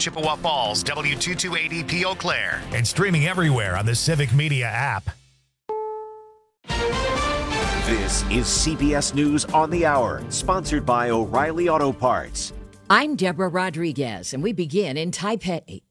Chippewa Falls, W228EP Eau Claire. And streaming everywhere on the Civic Media app. This is CBS News on the Hour, sponsored by O'Reilly Auto Parts. I'm Deborah Rodriguez, and we begin in Taipei.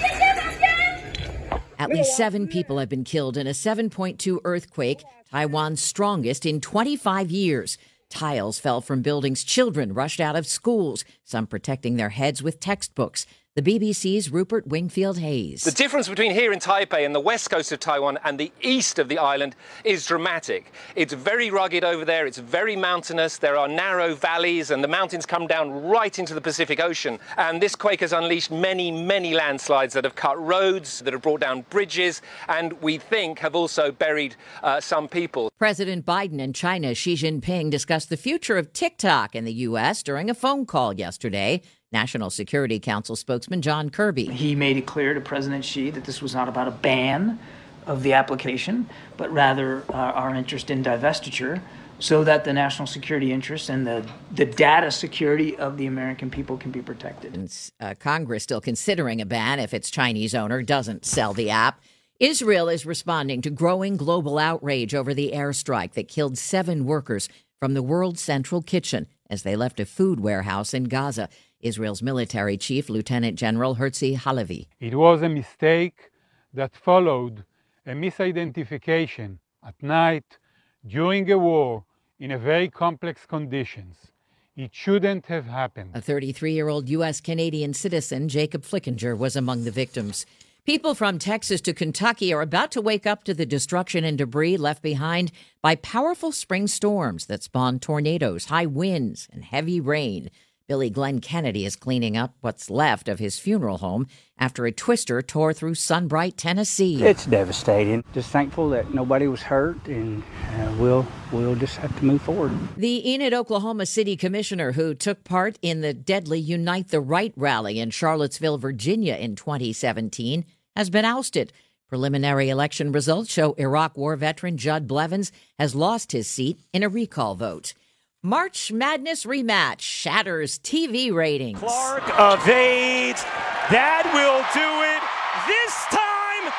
At least 7 people have been killed in a 7.2 earthquake, Taiwan's strongest in 25 years. Tiles fell from buildings. Children rushed out of schools, some protecting their heads with textbooks. The BBC's Rupert Wingfield-Hayes. The difference between here in Taipei and the west coast of Taiwan and the east of the island is dramatic. It's very rugged over there. It's very mountainous. There are narrow valleys and the mountains come down right into the Pacific Ocean. And this quake has unleashed many, many landslides that have cut roads, that have brought down bridges, and we think have also buried some people. President Biden and China's Xi Jinping discussed the future of TikTok in the U.S. during a phone call yesterday. National Security Council spokesman John Kirby. He made it clear to President Xi that this was not about a ban of the application, but rather our interest in divestiture, so that the national security interests and the data security of the American people can be protected. Congress still considering a ban if its Chinese owner doesn't sell the app. Israel is responding to growing global outrage over the airstrike that killed 7 workers from the World Central Kitchen as they left a food warehouse in Gaza. Israel's military chief, Lieutenant General Herzi Halevi. It was a mistake that followed a misidentification at night during a war in a very complex conditions. It shouldn't have happened. A 33-year-old U.S.-Canadian citizen, Jacob Flickinger, was among the victims. People from Texas to Kentucky are about to wake up to the destruction and debris left behind by powerful spring storms that spawned tornadoes, high winds, and heavy rain. Billy Glenn Kennedy is cleaning up what's left of his funeral home after a twister tore through Sunbright, Tennessee. It's devastating. Just thankful that nobody was hurt, and we'll just have to move forward. The Enid, Oklahoma City Commissioner who took part in the deadly Unite the Right rally in Charlottesville, Virginia in 2017 has been ousted. Preliminary election results show Iraq War veteran Judd Blevins has lost his seat in a recall vote. March Madness rematch shatters TV ratings. Clark evades. That will do it. This time,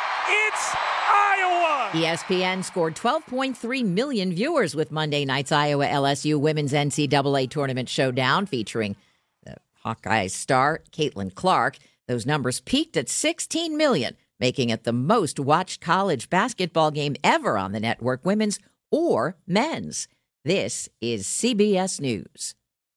it's Iowa. ESPN scored 12.3 million viewers with Monday night's Iowa LSU Women's NCAA Tournament Showdown featuring the Hawkeyes star Caitlin Clark. Those numbers peaked at 16 million, making it the most watched college basketball game ever on the network, women's or men's. This is CBS News.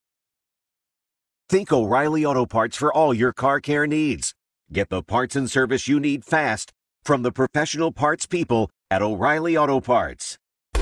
Think O'Reilly Auto Parts for all your car care needs. Get the parts and service you need fast from the professional parts people at O'Reilly Auto Parts.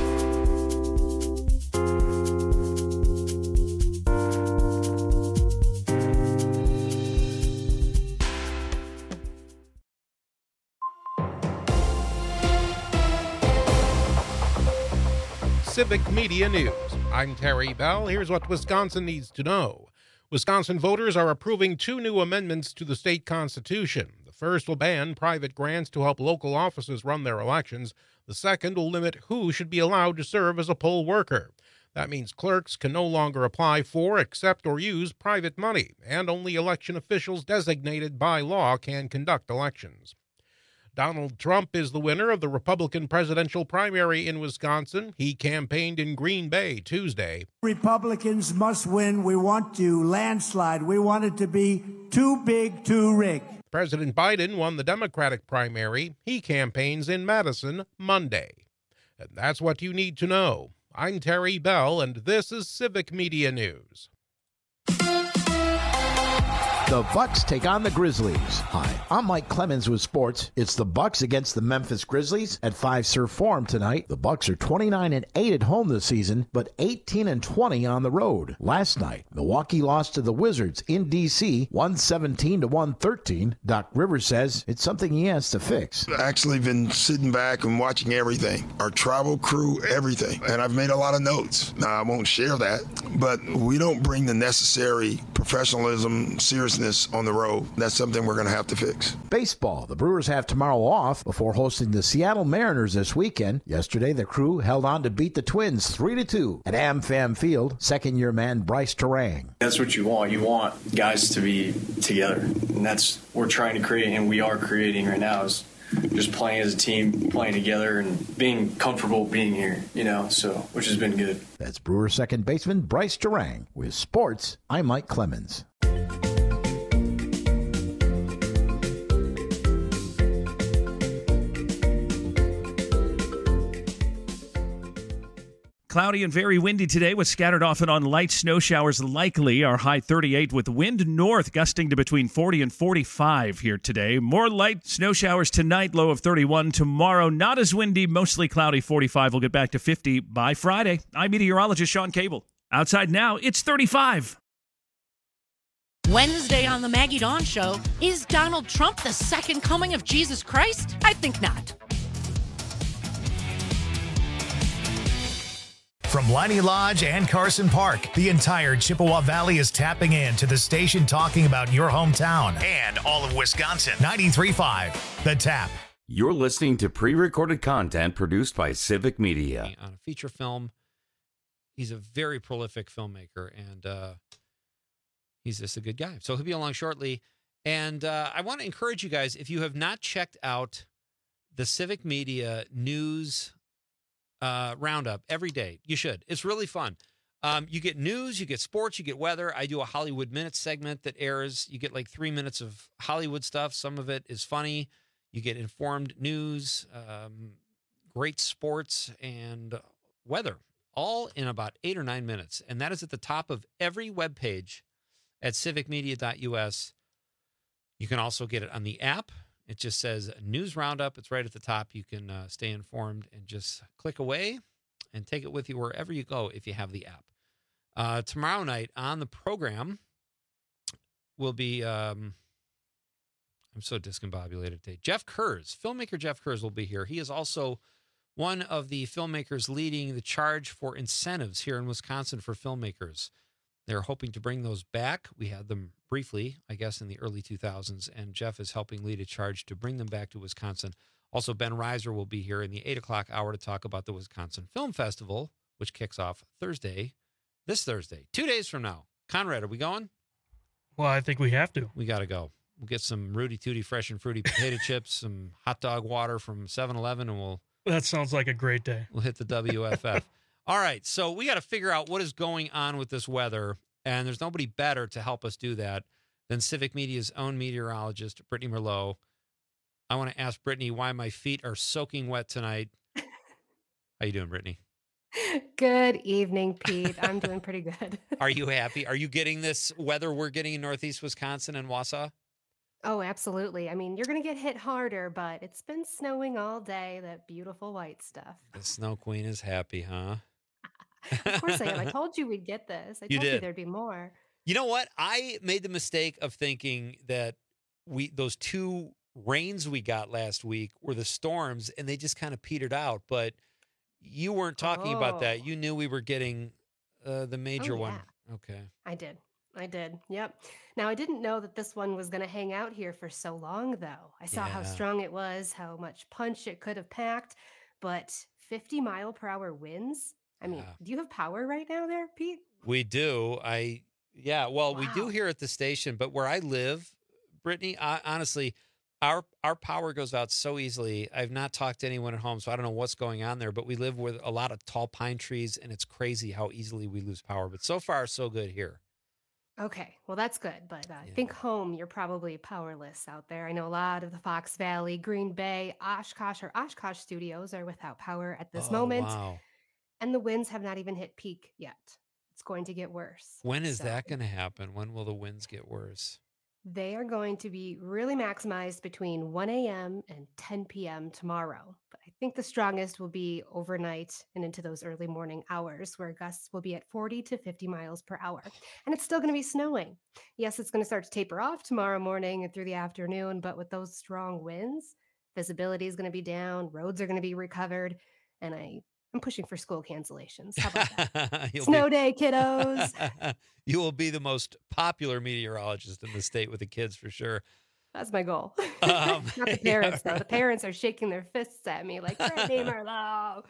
Civic Media News. I'm Terry Bell. Here's what Wisconsin needs to know. Wisconsin voters are approving 2 new amendments to the state constitution. The first will ban private grants to help local offices run their elections. The second will limit who should be allowed to serve as a poll worker. That means clerks can no longer apply for, accept, or use private money, and only election officials designated by law can conduct elections. Donald Trump is the winner of the Republican presidential primary in Wisconsin. He campaigned in Green Bay Tuesday. Republicans must win. We want to landslide. We want it to be too big, too rigged. President Biden won the Democratic primary. He campaigns in Madison Monday. And that's what you need to know. I'm Terry Bell, and this is Civic Media News. The Bucks take on the Grizzlies. Hi, I'm Mike Clemens with sports. It's the Bucks against the Memphis Grizzlies at Fiserv Forum tonight. The Bucks are 29-8 at home this season, but 18-20 on the road. Last night, Milwaukee lost to the Wizards in D.C. 117-113. Doc Rivers says it's something he has to fix. I've actually been sitting back and watching everything. Our travel crew, everything. And I've made a lot of notes. Now, I won't share that, but we don't bring the necessary professionalism, seriousness nervousness on the road. That's something we're going to have to fix. Baseball. The Brewers have tomorrow off before hosting the Seattle Mariners this weekend. Yesterday, the Crew held on to beat the Twins 3-2 at AmFam Field. Second-year man Bryce Terang. That's what you want. You want guys to be together, and that's what we're trying to create, and we are creating right now, is just playing as a team, playing together, and being comfortable being here, so which has been good. That's Brewers second baseman Bryce Terang. With sports, I'm Mike Clemens. Cloudy and very windy today with scattered off and on light snow showers likely. Our high 38 with wind north gusting to between 40 and 45 here today. More light snow showers tonight, low of 31. Tomorrow, not as windy, mostly cloudy, 45. We'll get back to 50 by Friday. I'm meteorologist Sean Cable. Outside now, it's 35. Wednesday on the Maggie Dawn Show, is Donald Trump the second coming of Jesus Christ? I think not. From Leinie Lodge and Carson Park, the entire Chippewa Valley is tapping into the station talking about your hometown and all of Wisconsin. 93.5, The Tap. You're listening to pre-recorded content produced by Civic Media. On a feature film, he's a very prolific filmmaker, and he's just a good guy. So he'll be along shortly. And I want to encourage you guys, if you have not checked out the Civic Media news roundup every day, you should. It's really fun. You get news, you get sports, you get weather. I do a Hollywood Minutes segment that airs. You get like 3 minutes of Hollywood stuff. Some of it is funny. You get informed news, great sports, and weather, all in about 8 or 9 minutes. And that is at the top of every webpage at civicmedia.us. You can also get it on the app. It just says News Roundup. It's right at the top. You can stay informed and just click away and take it with you wherever you go if you have the app. Tomorrow night on the program will be, I'm so discombobulated today, Jeff Kurz. Filmmaker Jeff Kurz will be here. He is also one of the filmmakers leading the charge for incentives here in Wisconsin for filmmakers. They're hoping to bring those back. We had them briefly, I guess, in the early 2000s, and Jeff is helping lead a charge to bring them back to Wisconsin. Also, Ben Reiser will be here in the 8 o'clock hour to talk about the Wisconsin Film Festival, which kicks off this Thursday, 2 days from now. Conrad, are we going? Well, I think we have to. We got to go. We'll get some Rudy Tooty fresh and fruity potato chips, some hot dog water from 7-Eleven, and That sounds like a great day. We'll hit the WFF. All right, so we got to figure out what is going on with this weather, and there's nobody better to help us do that than Civic Media's own meteorologist, Brittany Merlot. I want to ask Brittany why my feet are soaking wet tonight. How you doing, Brittany? Good evening, Pete. I'm doing pretty good. Are you happy? Are you getting this weather we're getting in Northeast Wisconsin and Wausau? Oh, absolutely. I mean, you're going to get hit harder, but it's been snowing all day, that beautiful white stuff. The Snow Queen is happy, huh? Of course I am. I told you we'd get this. I told you there'd be more. You know what? I made the mistake of thinking that those 2 rains we got last week were the storms, and they just kind of petered out. But you weren't talking about that. You knew we were getting the major one. Okay. I did. Yep. Now, I didn't know that this one was going to hang out here for so long, though. I saw how strong it was, how much punch it could have packed, but 50-mile-per-hour winds? I mean, do you have power right now there, Pete? We do. We do here at the station, but where I live, Brittany, honestly, our power goes out so easily. I've not talked to anyone at home, so I don't know what's going on there, but we live with a lot of tall pine trees, and it's crazy how easily we lose power. But so far, so good here. Okay, well, that's good. But I think home, you're probably powerless out there. I know a lot of the Fox Valley, Green Bay, Oshkosh studios are without power at this moment. Wow. And the winds have not even hit peak yet. It's going to get worse. When is that going to happen? When will the winds get worse? They are going to be really maximized between 1 a.m. and 10 p.m. tomorrow. But I think the strongest will be overnight and into those early morning hours, where gusts will be at 40 to 50 miles per hour. And it's still going to be snowing. Yes, it's going to start to taper off tomorrow morning and through the afternoon, but with those strong winds, visibility is going to be down, roads are going to be recovered, and I I'm pushing for school cancellations. How about that? You'll Snow day, kiddos. You will be the most popular meteorologist in the state with the kids for sure. That's my goal. Not the parents, though. right. The parents are shaking their fists at me like, Freddie Merlot.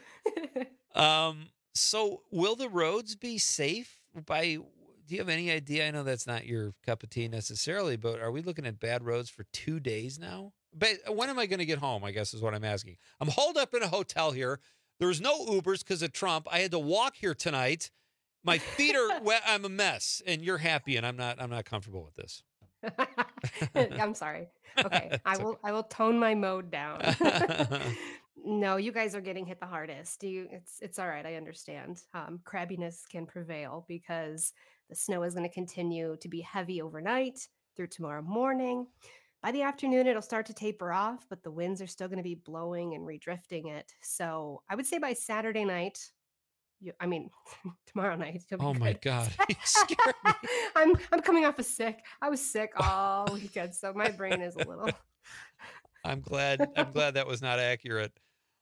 So will the roads be safe do you have any idea? I know that's not your cup of tea necessarily, but are we looking at bad roads for 2 days now? But when am I going to get home, I guess is what I'm asking. I'm holed up in a hotel here. There's no Ubers because of Trump. I had to walk here tonight. My feet are wet. I'm a mess, and you're happy, and I'm not comfortable with this. I'm sorry. Okay, I will tone my mode down. No, you guys are getting hit the hardest. It's all right. I understand. Crabbiness can prevail because the snow is going to continue to be heavy overnight through tomorrow morning. By the afternoon, it'll start to taper off, but the winds are still going to be blowing and redrifting it. So I would say by Saturday night, tomorrow night. Oh my God. I'm coming off sick. I was sick all weekend, so my brain is a little. I'm glad that was not accurate.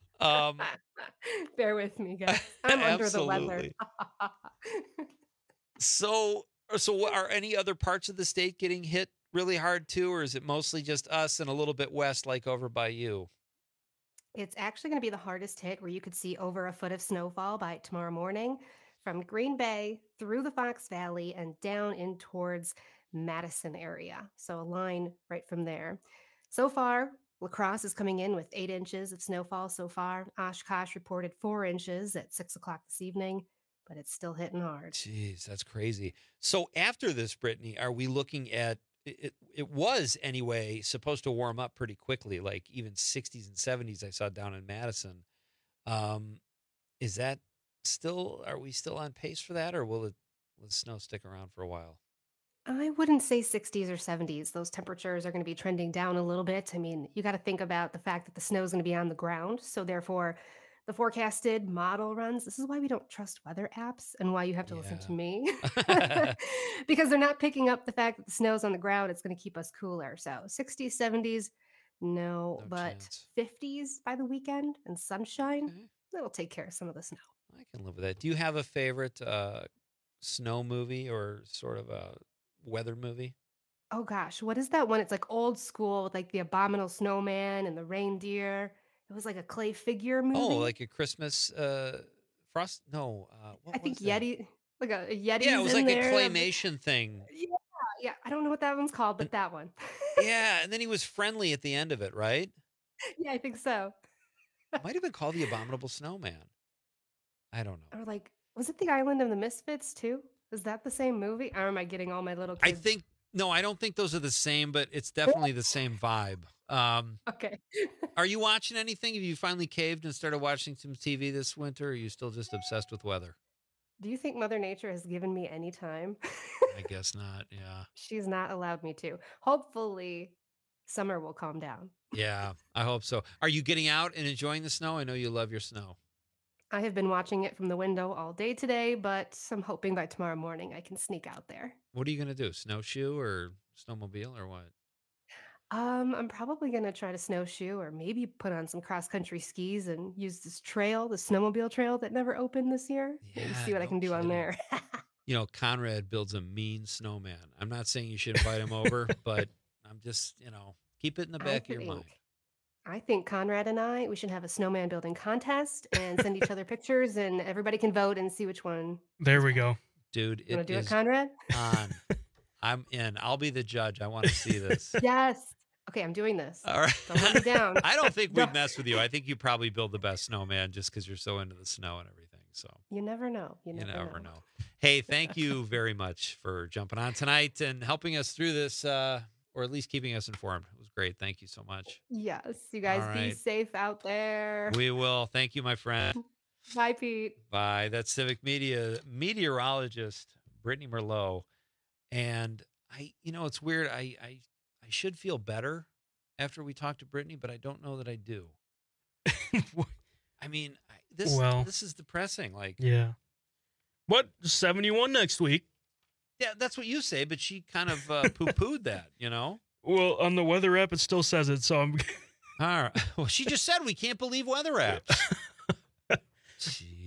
Bear with me, guys. I'm under the weather. So are any other parts of the state getting hit really hard too, or is it mostly just us and a little bit west, like over by you? It's actually going to be the hardest hit, where you could see over a foot of snowfall by tomorrow morning from Green Bay through the Fox Valley and down in towards Madison area. So a line right from there. So far, La Crosse is coming in with 8 inches of snowfall so far. Oshkosh reported 4 inches at 6 o'clock this evening, but it's still hitting hard. Jeez, that's crazy. So after this, Brittany, are we looking at it was anyway supposed to warm up pretty quickly, like even 60s and 70s I saw down in Madison. Is that are we still on pace for that, or will the snow stick around for a while? I wouldn't say 60s or 70s. Those temperatures are going to be trending down a little bit. I mean, you got to think about the fact that the snow is going to be on the ground. So therefore, the forecasted model runs. This is why we don't trust weather apps and why you have to listen to me. Because they're not picking up the fact that the snow's on the ground. It's going to keep us cooler. So 60s, 70s, no, but chance. 50s by the weekend and sunshine, that'll take care of some of the snow. I can live with that. Do you have a favorite snow movie or sort of a weather movie? Oh gosh, what is that one? It's like old school with like the abominable snowman and the reindeer. It was like a clay figure movie. Oh, like a Christmas frost? No, what I think was that? Yeti, like a Yeti. Yeah, it was like there. a claymation thing. Yeah. I don't know what that one's called, but that one. Yeah, and then he was friendly at the end of it, right? Yeah, I think so. It might have been called The Abominable Snowman. I don't know. Or like, was it The Island of the Misfits too? Is that the same movie? Or am I getting all my little kids? I don't think those are the same, but it's definitely the same vibe. Okay. Are you watching anything? Have you finally caved and started watching some TV this winter, or are you still just obsessed with weather? Do you think Mother Nature has given me any time? I guess not, yeah. She's not allowed me to. Hopefully, summer will calm down. Yeah, I hope so. Are you getting out and enjoying the snow? I know you love your snow. I have been watching it from the window all day today, but I'm hoping by tomorrow morning I can sneak out there. What are you going to do? Snowshoe or snowmobile or what? I'm probably going to try to snowshoe or maybe put on some cross-country skis and use this trail, the snowmobile trail that never opened this year. Maybe see what I can do on there. You know, Conrad builds a mean snowman. I'm not saying you should invite him over, but I'm just, keep it in the back of your mind. I think Conrad and we should have a snowman building contest and send each other pictures, and everybody can vote and see which one. There we go. Dude, You want to do it, Conrad? On. I'm in. I'll be the judge. I want to see this. Yes. Okay, I'm doing this. All right. Don't let me down. I don't think we'd mess with you. I think you probably build the best snowman just because you're so into the snow and everything. So you never know. You never know. Hey, thank you very much for jumping on tonight and helping us through this, or at least keeping us informed. It was great. Thank you so much. Yes. You guys be safe out there. We will. Thank you, my friend. Bye, Pete. Bye. That's Civic Media meteorologist Brittany Merlot. And it's weird. I should feel better after we talk to Brittany, but I don't know that I do. I mean, this is depressing. Yeah. What? 71 next week? Yeah, that's what you say, but she kind of poo-pooed that, Well, on the weather app, it still says it, so I'm... All right. Well, she just said we can't believe weather apps. Jeez.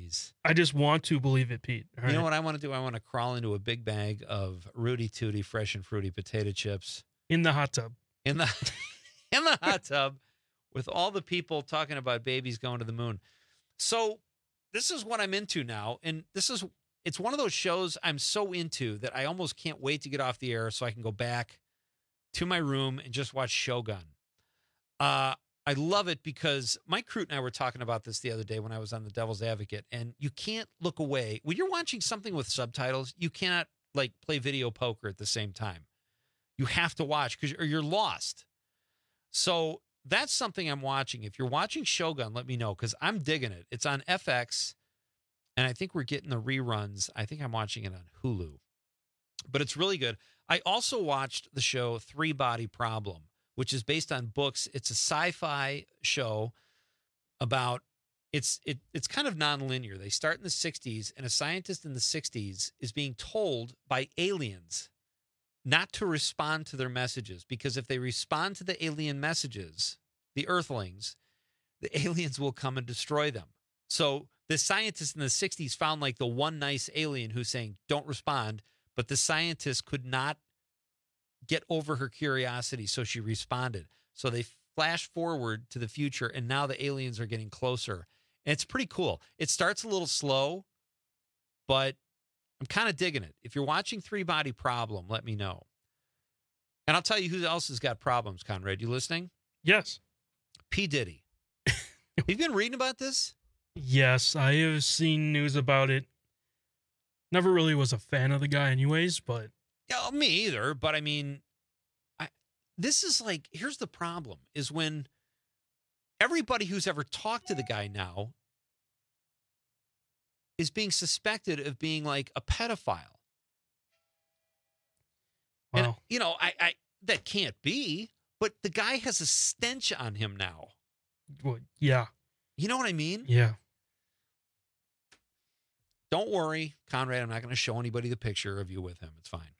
I just want to believe it, Pete. All You know right? what I want to do? I want to crawl into a big bag of Rudy Tooty fresh and fruity potato chips In the hot tub. in the in the hot tub with all the people talking about babies going to the moon. So this is what I'm into now, and it's one of those shows I'm so into that I almost can't wait to get off the air so I can go back to my room and just watch Shogun. I love it because Mike Crute and I were talking about this the other day when I was on The Devil's Advocate, and you can't look away. When you're watching something with subtitles, you cannot like play video poker at the same time. You have to watch or you're lost. So that's something I'm watching. If you're watching Shogun, let me know because I'm digging it. It's on FX, and I think we're getting the reruns. I think I'm watching it on Hulu, but it's really good. I also watched the show Three Body Problem, which is based on books. It's a sci-fi show about it's kind of nonlinear. They start in the 60s, and a scientist in the 60s is being told by aliens not to respond to their messages, because if they respond to the alien messages, the Earthlings, the aliens will come and destroy them. So the scientist in the 60s found like the one nice alien who's saying, don't respond, but the scientist could not get over her curiosity, so she responded. So they flash forward to the future, and now the aliens are getting closer. And it's pretty cool. It starts a little slow, but I'm kind of digging it. If you're watching Three Body Problem, let me know. And I'll tell you who else has got problems, Conrad. You listening? Yes. P. Diddy. Have you been reading about this? Yes, I have seen news about it. Never really was a fan of the guy anyways, but... Yeah, me either. But I mean, this is like, here's the problem, is when everybody who's ever talked to the guy now is being suspected of being like a pedophile. Wow. And, you know, I that can't be, but the guy has a stench on him now. Well, yeah. You know what I mean? Yeah. Don't worry, Conrad, I'm not going to show anybody the picture of you with him. It's fine.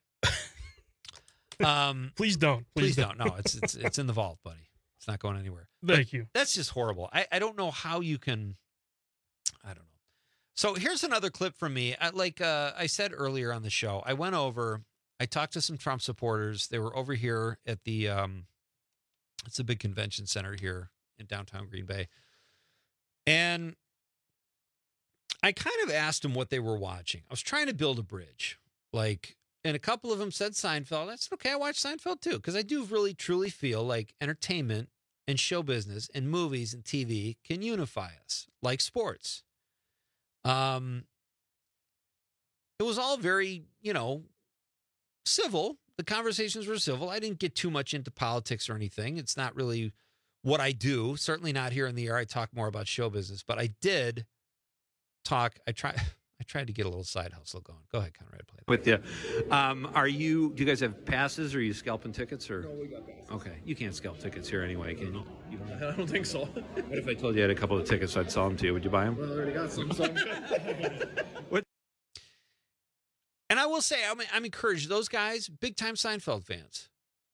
Please don't. Please don't. No, it's in the vault, buddy. It's not going anywhere. Thank you. That's just horrible. I don't know how you can. I don't know. So here's another clip from me. I said earlier on the show, I went over. I talked to some Trump supporters. They were over here at the. It's a big convention center here in downtown Green Bay, and I kind of asked them what they were watching. I was trying to build a bridge, and a couple of them said Seinfeld. I said, okay, I watch Seinfeld too, because I do really, truly feel like entertainment and show business and movies and TV can unify us, like sports. It was all very, civil. The conversations were civil. I didn't get too much into politics or anything. It's not really what I do. Certainly not here in the air. I talk more about show business, but I did talk. I tried to get a little side hustle going. Go ahead, Conrad. Play that. With you, do you guys have passes, or are you scalping tickets, or? No, we got passes. Okay, you can't scalp tickets here anyway, can you? I don't think so. What if I told you I had a couple of tickets, I'd sell them to you? Would you buy them? Well, I already got some. What? And I will say, I'm encouraged. Those guys, big time Seinfeld fans.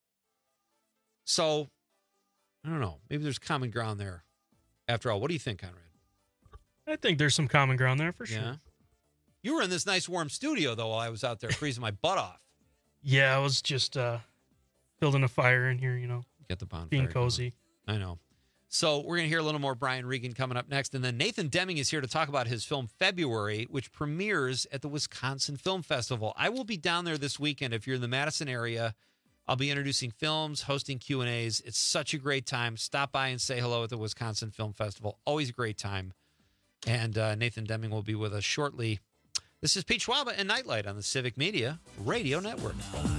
So, I don't know. Maybe there's common ground there. After all, what do you think, Conrad? I think there's some common ground there for sure. Yeah. You were in this nice warm studio, though, while I was out there freezing my butt off. Yeah, I was just building a fire in here, Get the bonfire being cozy. Going. I know. So we're going to hear a little more Brian Regan coming up next. And then Nathan Deming is here to talk about his film February, which premieres at the Wisconsin Film Festival. I will be down there this weekend. If you're in the Madison area, I'll be introducing films, hosting Q&As. It's such a great time. Stop by and say hello at the Wisconsin Film Festival. Always a great time. And Nathan Deming will be with us shortly. This is Pete Schwaba and Nightlight on the Civic Media Radio Network.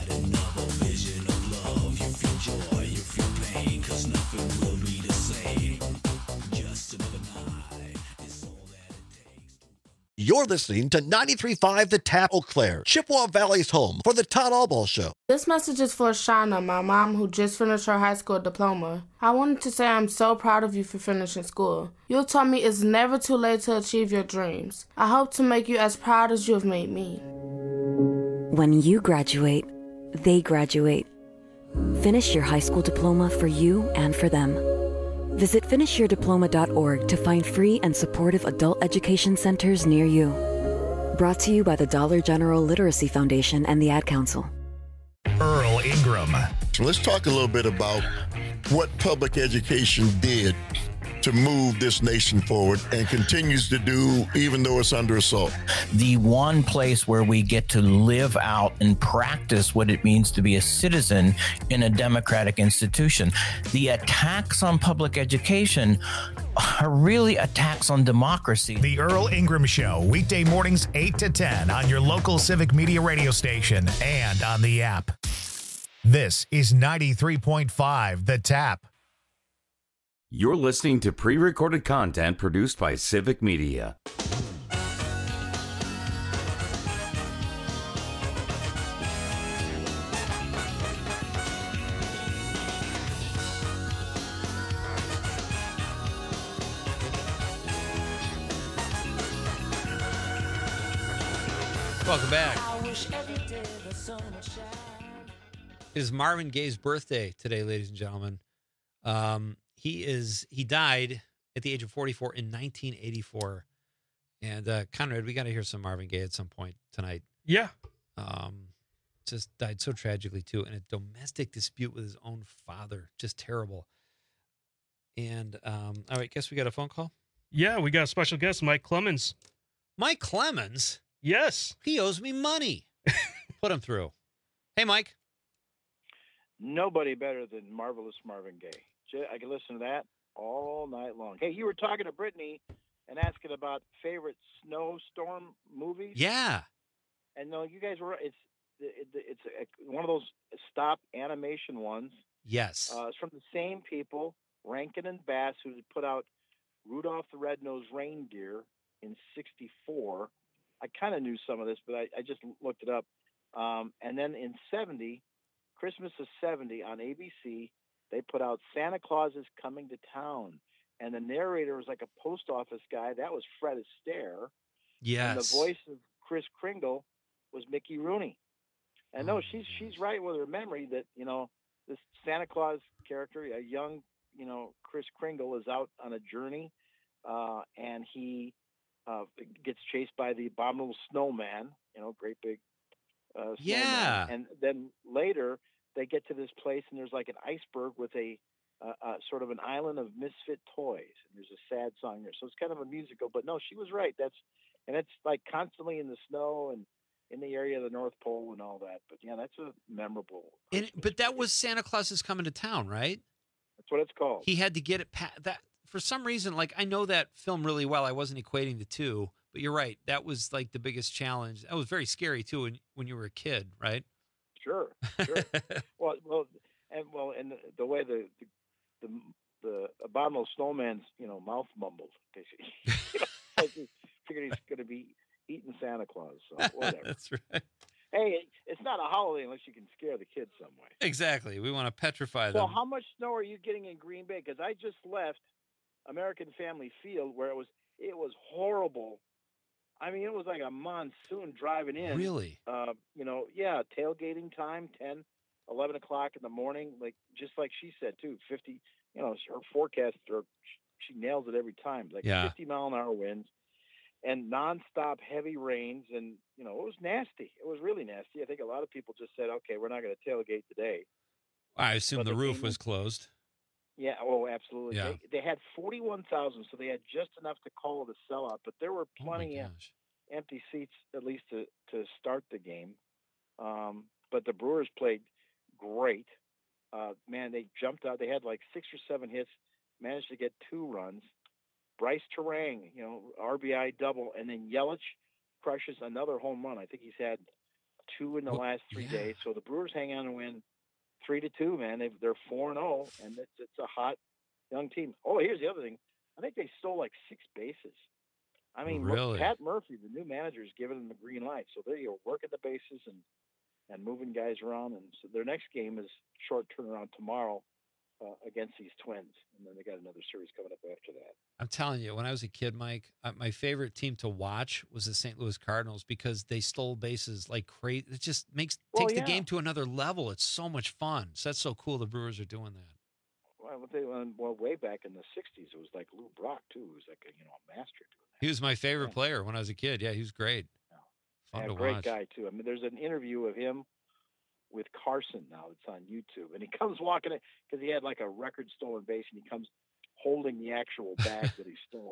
You're listening to 93.5 The Tap, Eau Claire, Chippewa Valley's home for the Todd Allball Show. This message is for Shauna, my mom, who just finished her high school diploma. I wanted to say I'm so proud of you for finishing school. You told me it's never too late to achieve your dreams. I hope to make you as proud as you have made me. When you graduate, they graduate. Finish your high school diploma for you and for them. Visit finishyourdiploma.org to find free and supportive adult education centers near you. Brought to you by the Dollar General Literacy Foundation and the Ad Council. Earl Ingram. So let's talk a little bit about what public education did to move this nation forward and continues to do, even though it's under assault. The one place where we get to live out and practice what it means to be a citizen in a democratic institution. The attacks on public education are really attacks on democracy. The Earl Ingram Show, weekday mornings 8 to 10 on your local Civic Media radio station and on the app. This is 93.5 The Tap. You're listening to pre-recorded content produced by Civic Media. Welcome back. It is Marvin Gaye's birthday today, ladies and gentlemen. He died at the age of 44 in 1984. And Conrad, we got to hear some Marvin Gaye at some point tonight. Yeah. Just died so tragically too, in a domestic dispute with his own father. Just terrible. And all right, guess we got a phone call. Yeah, we got a special guest, Mike Clemens. Mike Clemens? Yes. He owes me money. Put him through. Hey, Mike. Nobody better than Marvelous Marvin Gaye. I can listen to that all night long. Hey, you were talking to Brittany and asking about favorite snowstorm movies. Yeah. And no, you guys were. It's one of those stop animation ones. Yes. It's from the same people, Rankin and Bass, who put out Rudolph the Red-Nosed Reindeer in '64. I kind of knew some of this, but I just looked it up. And then in '70, Christmas of '70 on ABC, they put out Santa Claus is Coming to Town. And the narrator was like a post office guy. That was Fred Astaire. Yes. And the voice of Kris Kringle was Mickey Rooney. And no, she's right with her memory that, this Santa Claus character, a young, Kris Kringle is out on a journey, and he gets chased by the abominable snowman, great big snowman. Yeah. And then later they get to this place and there's like an iceberg with a sort of an island of misfit toys. And there's a sad song there. So it's kind of a musical, but no, she was right. It's like constantly in the snow and in the area of the North Pole and all that. But yeah, that's a memorable. But that was Santa Claus is Coming to Town, right? That's what it's called. He had to get it that for some reason. Like, I know that film really well. I wasn't equating the two, but you're right. That was like the biggest challenge. That was very scary too when you were a kid, right? Sure. well, and the way the abominable snowman's mouth mumbled, basically. I just figured he's going to be eating Santa Claus. So whatever. That's right. Hey, it's not a holiday unless you can scare the kids some way. Exactly. We want to petrify So them. how much snow are you getting in Green Bay? Because I just left American Family Field where it was horrible. I mean, it was like a monsoon driving in. Really? Tailgating time, 10, 11 o'clock in the morning, just like she said, too, 50, her forecast, she nails it every time, 50-mile-an-hour winds and nonstop heavy rains. And, it was nasty. It was really nasty. I think a lot of people just said, okay, we're not going to tailgate today. I assume the roof was closed. Yeah, oh, absolutely. Yeah. They had 41,000, so they had just enough to call it a sellout, but there were plenty of empty seats, at least to start the game. But the Brewers played great. Man, they jumped out. They had like 6 or 7 hits, managed to get 2 runs. Bryce Terang, RBI double, and then Yelich crushes another home run. I think he's had 2 in the last 3 days. So the Brewers hang on and win 3-2, man. They're 4-0, and it's a hot young team. Oh, here's the other thing. I think they stole like 6 bases. I mean, really? Pat Murphy, the new manager, is giving them the green light. So they're working the bases and moving guys around. And so their next game is short turnaround tomorrow against these Twins. And then they got another series coming up after that. I'm telling you, when I was a kid, Mike, my favorite team to watch was the St. Louis Cardinals because they stole bases like crazy. It just takes the game to another level. It's so much fun. So that's so cool the Brewers are doing that. well, way back in the 60s, it was like Lou Brock, too. He was like a master doing that. He was my favorite player when I was a kid. Yeah, he was great. Fun to great watch. Guy, too. I mean, there's an interview of him with Carson now. It's on YouTube. And he comes walking in because he had like a record stolen base, and he comes holding the actual bag that he stole,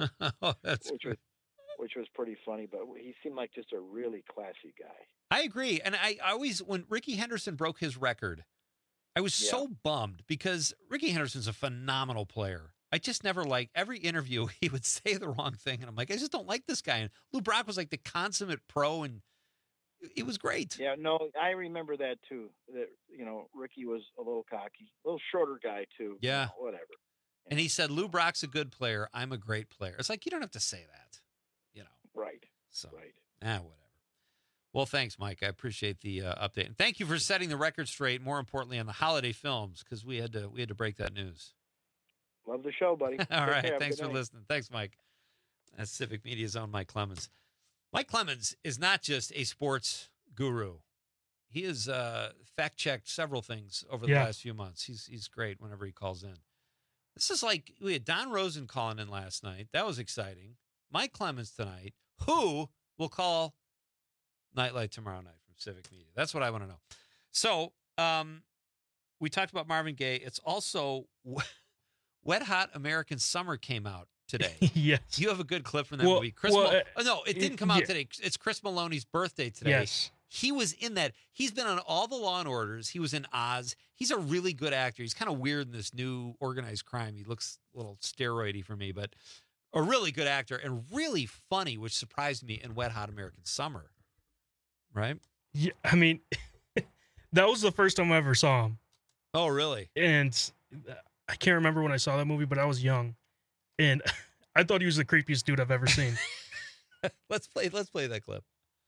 which was pretty funny. But he seemed like just a really classy guy. I agree. And I always, when Ricky Henderson broke his record, I was so bummed because Ricky Henderson's a phenomenal player. I just never every interview he would say the wrong thing. And I'm like, I just don't like this guy. And Lou Brock was like the consummate pro, and it was great. Yeah, no, I remember that too. That, Ricky was a little cocky, a little shorter guy too. Yeah. Whatever. And he said, Lou Brock's a good player. I'm a great player. It's like, you don't have to say that, Right. So, right. Whatever. Well, thanks, Mike. I appreciate the update, and thank you for setting the record straight. More importantly, on the holiday films, because we had to break that news. Love the show, buddy. All right, thanks for listening. Thanks, Mike. That's Civic Media's own Mike Clemens. Mike Clemens is not just a sports guru. He has fact-checked several things over the last few months. He's great whenever he calls in. This is like, we had Don Rosen calling in last night. That was exciting. Mike Clemens tonight, who will call Nightlight tomorrow night from Civic Media. That's what I want to know. So we talked about Marvin Gaye. It's also Wet Hot American Summer came out today. Yes. You have a good clip from that movie. No, it didn't come out today. It's Chris Maloney's birthday today. Yes. He was in that. He's been on all the Law and Orders. He was in Oz. He's a really good actor. He's kind of weird in this new organized crime. He looks a little steroidy for me, but a really good actor and really funny, which surprised me in Wet Hot American Summer. Right? Yeah, I mean, that was the first time I ever saw him. Oh, really? And I can't remember when I saw that movie, but I was young, and I thought he was the creepiest dude I've ever seen. Let's play that clip.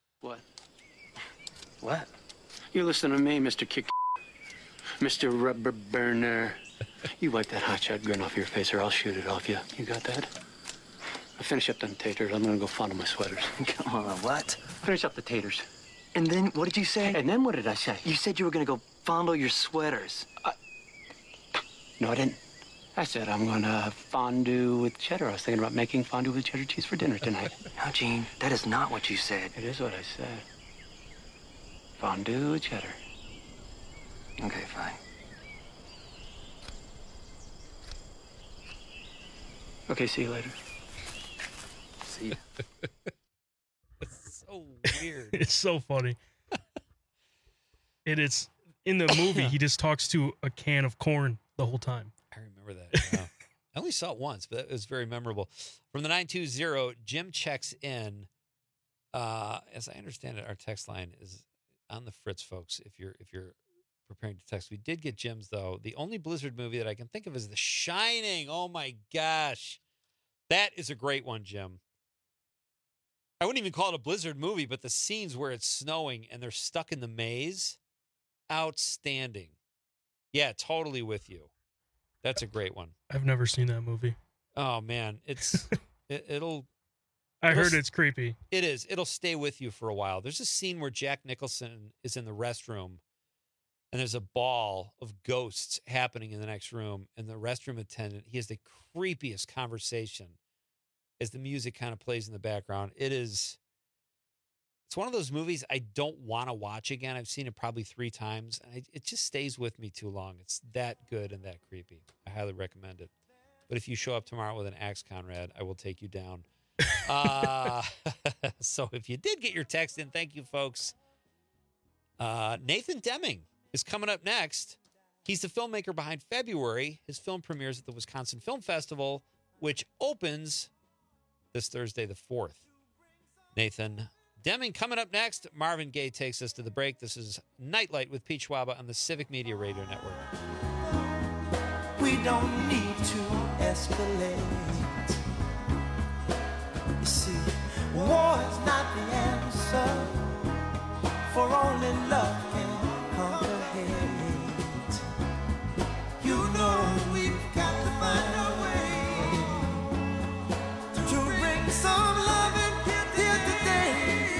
What? You listen to me, Mr. Kick, Mr. Rubber Burner. You wipe that hotshot grin off your face, or I'll shoot it off you. You got that? I finish up them taters. I'm gonna go fondle my sweaters. Come on, what? Finish up the taters. And then what did you say? And then what did I say? You said you were gonna go fondle your sweaters. No, I didn't. I said I'm gonna fondue with cheddar. I was thinking about making fondue with cheddar cheese for dinner tonight. No, Gene, that is not what you said. It is what I said. Fondue with cheddar. Okay, fine. Okay, see you later. See you. It's so weird. It's so funny. And it's in the movie, he just talks to a can of corn the whole time. I remember that. Yeah. I only saw it once, but it was very memorable. From the 920, Jim checks in. As I understand it, our text line is on the fritz, folks. If you're preparing to text, we did get Jim's though. The only Blizzard movie that I can think of is The Shining. Oh my gosh, that is a great one, Jim. I wouldn't even call it a Blizzard movie, but the scenes where it's snowing and they're stuck in the maze, outstanding. Yeah, totally with you. That's a great one. I've never seen that movie. Oh man, it'll. I heard it's creepy. It is. It'll stay with you for a while. There's a scene where Jack Nicholson is in the restroom, and there's a ball of ghosts happening in the next room, and the restroom attendant, he has the creepiest conversation as the music kind of plays in the background. It's one of those movies I don't want to watch again. I've seen it probably 3 times, and it just stays with me too long. It's that good and that creepy. I highly recommend it. But if you show up tomorrow with an axe, Conrad, I will take you down. So if you did get your text in, thank you, folks. Nathan Deming is coming up next. He's the filmmaker behind February. His film premieres at the Wisconsin Film Festival, which opens this Thursday, the 4th. Nathan Deming coming up next. Marvin Gaye takes us to the break. This is Nightlight with Pete Schwaba on the Civic Media Radio Network. We don't need to escalate. You see, war is not the answer, for only love can conquer hate. You know we've got to find a way to bring some love in here today.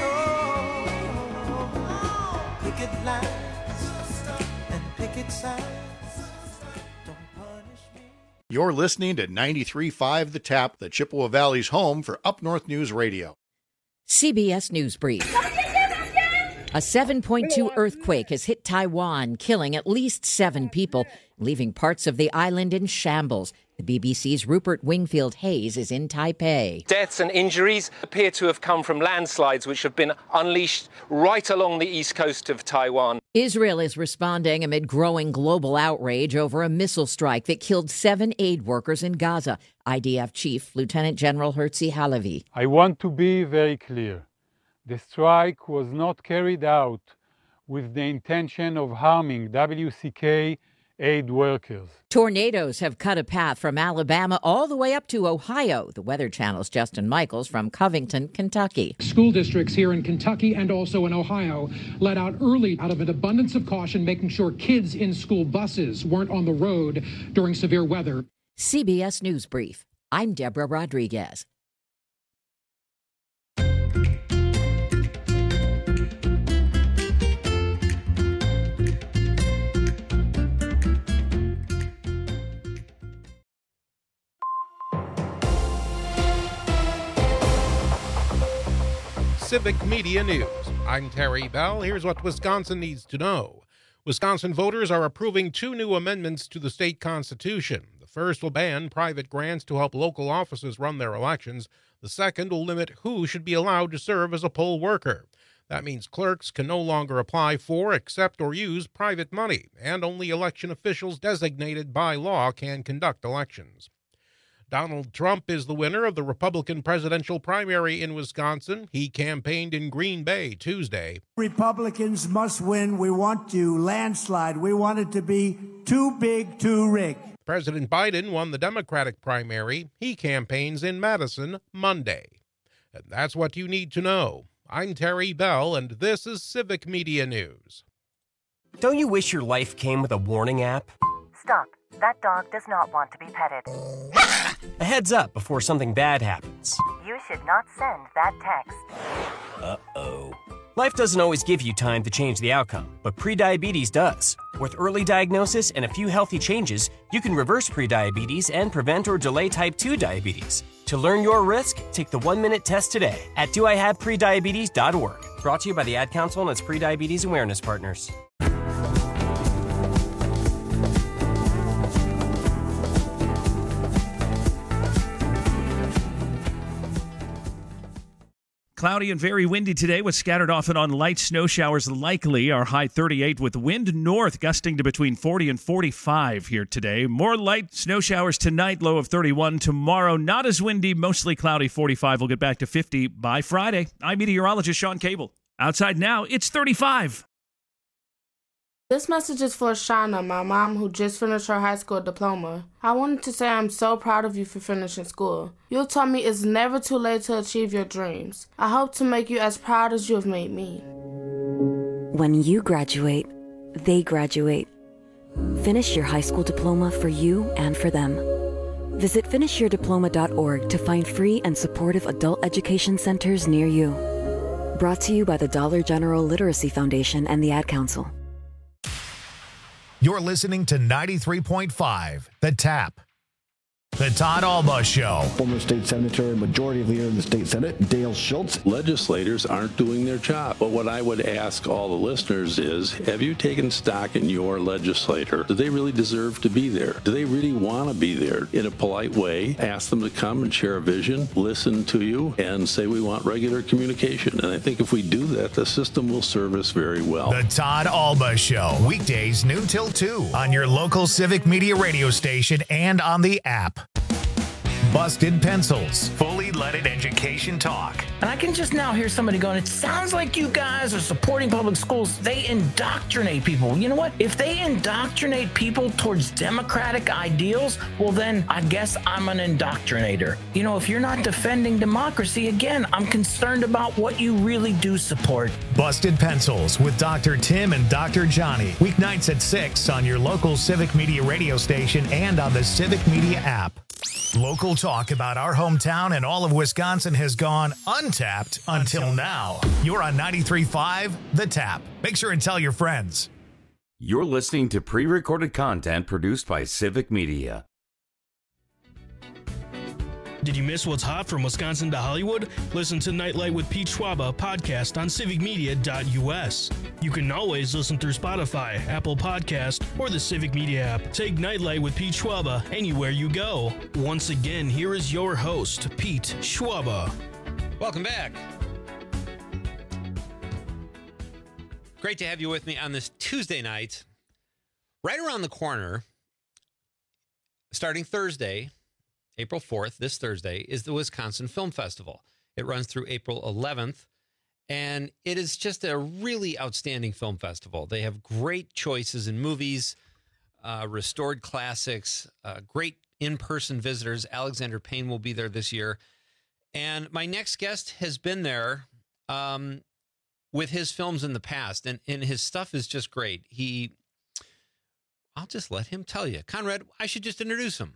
Oh, picket lines and picket signs don't punish me. You're listening to 93.5 The Tap, the Chippewa Valley's home for Up North News Radio. CBS News Brief. A 7.2 earthquake has hit Taiwan, killing at least 7 people, leaving parts of the island in shambles. The BBC's Rupert Wingfield Hayes is in Taipei. Deaths and injuries appear to have come from landslides which have been unleashed right along the east coast of Taiwan. Israel is responding amid growing global outrage over a missile strike that killed 7 aid workers in Gaza. IDF Chief Lieutenant General Herzi Halevi. I want to be very clear. The strike was not carried out with the intention of harming WCK aid workers. Tornadoes have cut a path from Alabama all the way up to Ohio. The Weather Channel's Justin Michaels from Covington, Kentucky. School districts here in Kentucky and also in Ohio let out early out of an abundance of caution, making sure kids in school buses weren't on the road during severe weather. CBS News Brief. I'm Deborah Rodriguez. Civic Media News. I'm Terry Bell. Here's what Wisconsin needs to know. Wisconsin voters are approving 2 new amendments to the state constitution. The first will ban private grants to help local offices run their elections. The second will limit who should be allowed to serve as a poll worker. That means clerks can no longer apply for, accept, or use private money, and only election officials designated by law can conduct elections. Donald Trump is the winner of the Republican presidential primary in Wisconsin. He campaigned in Green Bay Tuesday. Republicans must win. We want to landslide. We want it to be too big, too rigged. President Biden won the Democratic primary. He campaigns in Madison Monday. And that's what you need to know. I'm Terry Bell, and this is Civic Media News. Don't you wish your life came with a warning app? Stop. That dog does not want to be petted. A heads up before something bad happens. You should not send that text. Uh-oh. Life doesn't always give you time to change the outcome, but prediabetes does. With early diagnosis and a few healthy changes, you can reverse prediabetes and prevent or delay type 2 diabetes. To learn your risk, take the 1-minute test today at doihaveprediabetes.org. Brought to you by the Ad Council and its prediabetes awareness partners. Cloudy and very windy today with scattered off and on light snow showers likely. Our high 38 with wind north gusting to between 40 and 45 here today. More light snow showers tonight, low of 31. Tomorrow, not as windy, mostly cloudy, 45. We'll get back to 50 by Friday. I'm meteorologist Sean Cable. Outside now, it's 35. This message is for Shauna, my mom, who just finished her high school diploma. I wanted to say I'm so proud of you for finishing school. You told me it's never too late to achieve your dreams. I hope to make you as proud as you have made me. When you graduate, they graduate. Finish your high school diploma for you and for them. Visit finishyourdiploma.org to find free and supportive adult education centers near you. Brought to you by the Dollar General Literacy Foundation and the Ad Council. You're listening to 93.5 The Tap. The Todd Alba Show. Former state senator and majority leader in the state senate, Dale Schultz. Legislators aren't doing their job. But what I would ask all the listeners is, have you taken stock in your legislator? Do they really deserve to be there? Do they really want to be there? In a polite way, ask them to come and share a vision, listen to you, and say we want regular communication. And I think if we do that, the system will serve us very well. The Todd Alba Show. Weekdays noon till 2 on your local Civic Media radio station and on the app. Busted Pencils. Fully leaded education talk. And I can just now hear somebody going, it sounds like you guys are supporting public schools. They indoctrinate people. You know what? If they indoctrinate people towards democratic ideals, well, then I guess I'm an indoctrinator. You know, if you're not defending democracy, again, I'm concerned about what you really do support. Busted Pencils with Dr. Tim and Dr. Johnny. Weeknights at 6 on your local Civic Media radio station and on the Civic Media app. Local talk about our hometown and all of Wisconsin has gone untapped until now. You're on 93.5 The Tap. Make sure and tell your friends. You're listening to pre-recorded content produced by Civic Media. Did you miss what's hot from Wisconsin to Hollywood? Listen to Nightlight with Pete Schwaba podcast on civicmedia.us. You can always listen through Spotify, Apple Podcast, or the Civic Media app. Take Nightlight with Pete Schwaba anywhere you go. Once again, here is your host, Pete Schwaba. Welcome back. Great to have you with me on this Tuesday night. Right around the corner, starting Thursday, April 4th, this Thursday, is the Wisconsin Film Festival. It runs through April 11th, and it is just a really outstanding film festival. They have great choices in movies, restored classics, great in-person visitors. Alexander Payne will be there this year. And my next guest has been there with his films in the past, and his stuff is just great. I'll just let him tell you. Conrad, I should just introduce him.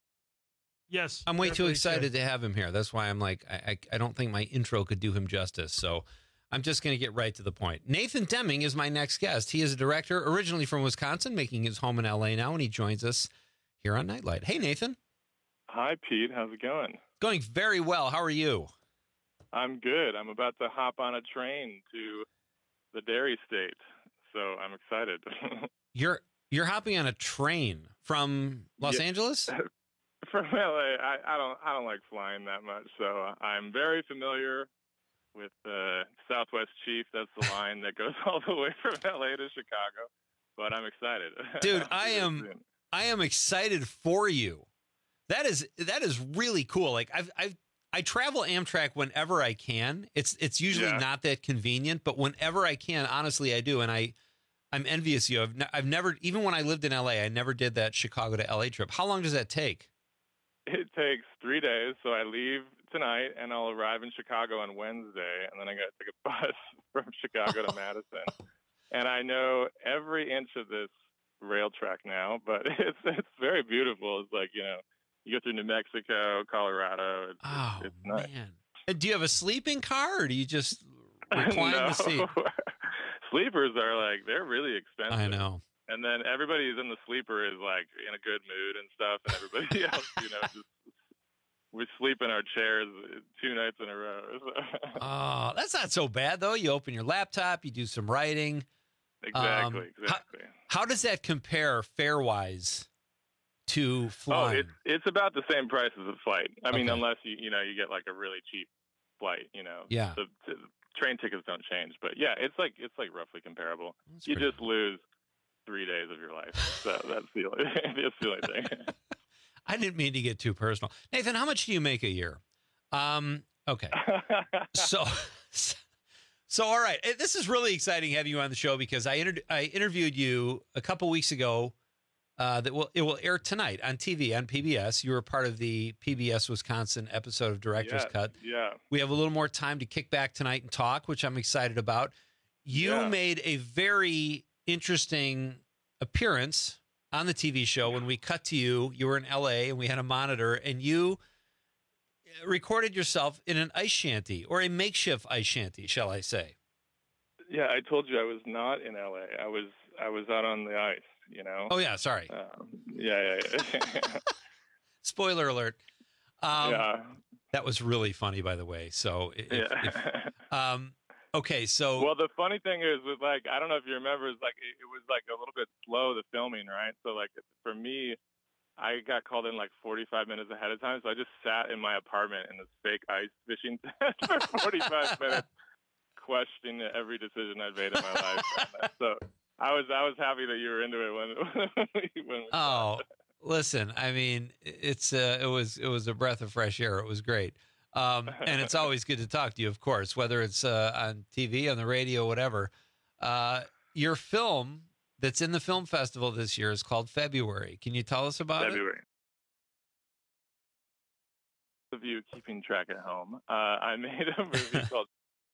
Yes. I'm way too excited to have him here. That's why I'm like, I don't think my intro could do him justice. So I'm just going to get right to the point. Nathan Deming is my next guest. He is a director originally from Wisconsin, making his home in LA now, and he joins us here on Nightlight. Hey, Nathan. Hi, Pete. How's it going? Going very well. How are you? I'm good. I'm about to hop on a train to the Dairy State, so I'm excited. You're hopping on a train from Los Angeles? From LA, I don't like flying that much, so I'm very familiar with Southwest Chief. That's the line that goes all the way from LA to Chicago. But I'm excited, dude. I am excited for you. That is really cool. Like I travel Amtrak whenever I can. It's usually not that convenient, but whenever I can, honestly, I do. And I'm envious of you. I've never, even when I lived in LA, I never did that Chicago to LA trip. How long does that take? It takes 3 days. So I leave tonight and I'll arrive in Chicago on Wednesday. And then I got to take a bus from Chicago to Madison. And I know every inch of this rail track now, but it's very beautiful. It's like, you go through New Mexico, Colorado. It's nice. Man. Do you have a sleeping car or do you just recline the seat? Sleepers are they're really expensive. I know. And then everybody who's in the sleeper is in a good mood and stuff. And everybody else, we sleep in our chairs 2 nights in a row. Oh, that's not so bad though. You open your laptop, you do some writing. Exactly. How does that compare fare-wise to flying? Oh, it's about the same price as a flight. I mean, unless you get a really cheap flight, Yeah. The train tickets don't change, but yeah, it's roughly comparable. You just lose 3 days of your life. So that's the only thing. I didn't mean to get too personal. Nathan, how much do you make a year? Okay. So all right. This is really exciting having you on the show because I interviewed you a couple weeks ago. It will air tonight on TV on PBS. You were part of the PBS Wisconsin episode of Director's Cut. Yeah. We have a little more time to kick back tonight and talk, which I'm excited about. You made a very interesting appearance on the TV show. When we cut to you, you were in LA and we had a monitor and you recorded yourself in an ice shanty or a makeshift ice shanty, shall I say? Yeah, I told you I was not in LA. I was out on the ice. Oh yeah, sorry. Yeah. Spoiler alert. That was really funny, by the way. So, okay. So, well, the funny thing is, I don't know if you remember, it was a little bit slow, the filming, right? So, for me, I got called in 45 minutes ahead of time, so I just sat in my apartment in this fake ice fishing tent for 45 minutes, questioning every decision I'd made in my life. So. I was happy that you were into it when we listen, I mean, it was a breath of fresh air. It was great. And it's always good to talk to you, of course, whether it's on TV, on the radio, whatever. Your film that's in the film festival this year is called February. Can you tell us about February. Of you keeping track at home, I made a movie called.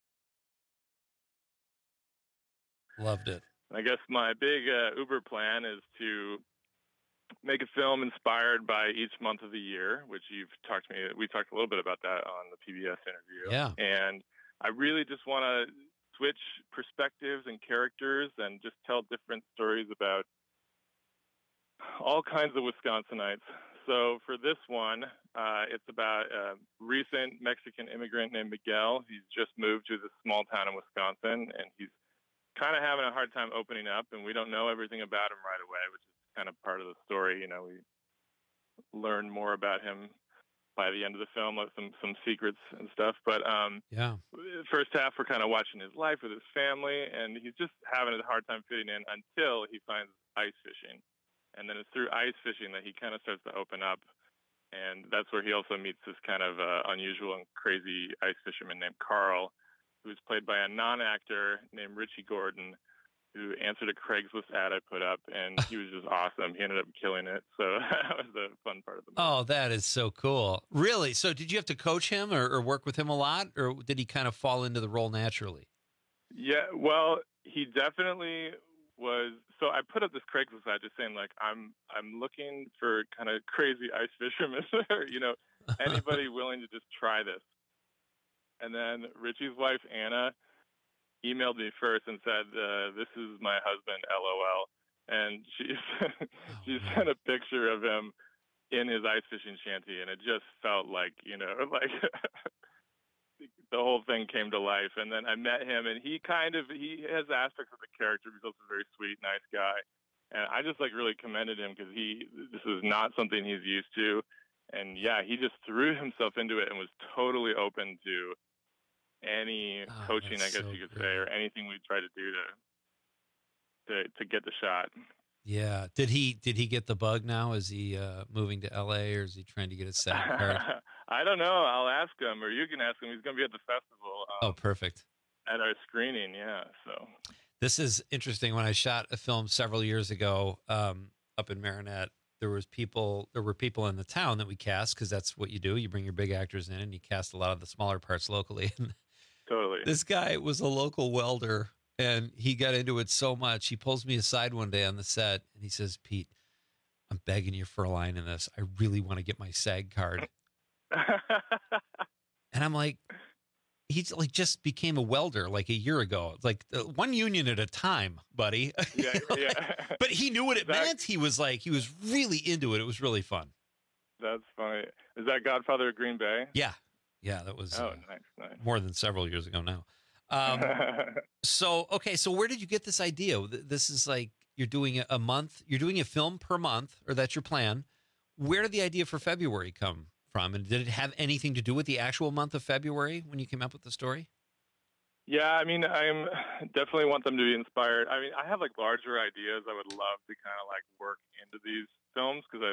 Loved it. I guess my big Uber plan is to make a film inspired by each month of the year, which we talked a little bit about that on the PBS interview. Yeah. And I really just want to switch perspectives and characters and just tell different stories about all kinds of Wisconsinites. So for this one, it's about a recent Mexican immigrant named Miguel. He's just moved to this small town in Wisconsin, and he's kind of having a hard time opening up, and we don't know everything about him right away, which is kind of part of the story. You know, we learn more about him by the end of the film, like some secrets and stuff. But the first half, we're kind of watching his life with his family, and he's just having a hard time fitting in until he finds ice fishing. And then it's through ice fishing that he kind of starts to open up. And that's where he also meets this kind of unusual and crazy ice fisherman named Carl, who's played by a non-actor named Richie Gordon, who answered a Craigslist ad I put up, and he was just awesome. He ended up killing it. So that was the fun part of the movie. Oh, that is so cool. Really? So did you have to coach him or work with him a lot, or did he kind of fall into the role naturally? Yeah, well, he definitely was. So I put up this Craigslist ad just saying, like, I'm looking for kind of crazy ice fishermen, or, you know, anybody willing to just try this. And then Richie's wife, Anna, emailed me first and said, this is my husband, LOL. And she sent a picture of him in his ice fishing shanty, and it just felt like, you know, like the whole thing came to life. And then I met him, and he has aspects of the character. He's also a very sweet, nice guy. And I just like really commended him because this is not something he's used to. And yeah, he just threw himself into it and was totally open to any coaching, I guess you could say, or anything we try to do to get the shot. Yeah. Did he get the bug now? Is he moving to LA, or is he trying to get his SAG card? I don't know. I'll ask him, or you can ask him. He's going to be at the festival. Oh, perfect. At our screening, yeah. So this is interesting. When I shot a film several years ago up in Marinette, there were people in the town that we cast, because that's what you do. You bring your big actors in, and you cast a lot of the smaller parts locally. Totally. This guy was a local welder, and he got into it so much. He pulls me aside one day on the set, and he says, "Pete, I'm begging you for a line in this. I really want to get my SAG card." And I'm like, he's like just became a welder like a year ago. It's like one union at a time, buddy. Yeah, yeah. But he knew what it meant. He was really into it. It was really fun. That's funny. Is that Godfather of Green Bay? Yeah. Yeah, that was nice. More than several years ago now. So where did you get this idea? This is like you're doing a month. You're doing a film per month, or that's your plan. Where did the idea for February come from? And did it have anything to do with the actual month of February when you came up with the story? Yeah, I mean, I definitely want them to be inspired. I mean, I have like larger ideas I would love to kind of like work into these films, because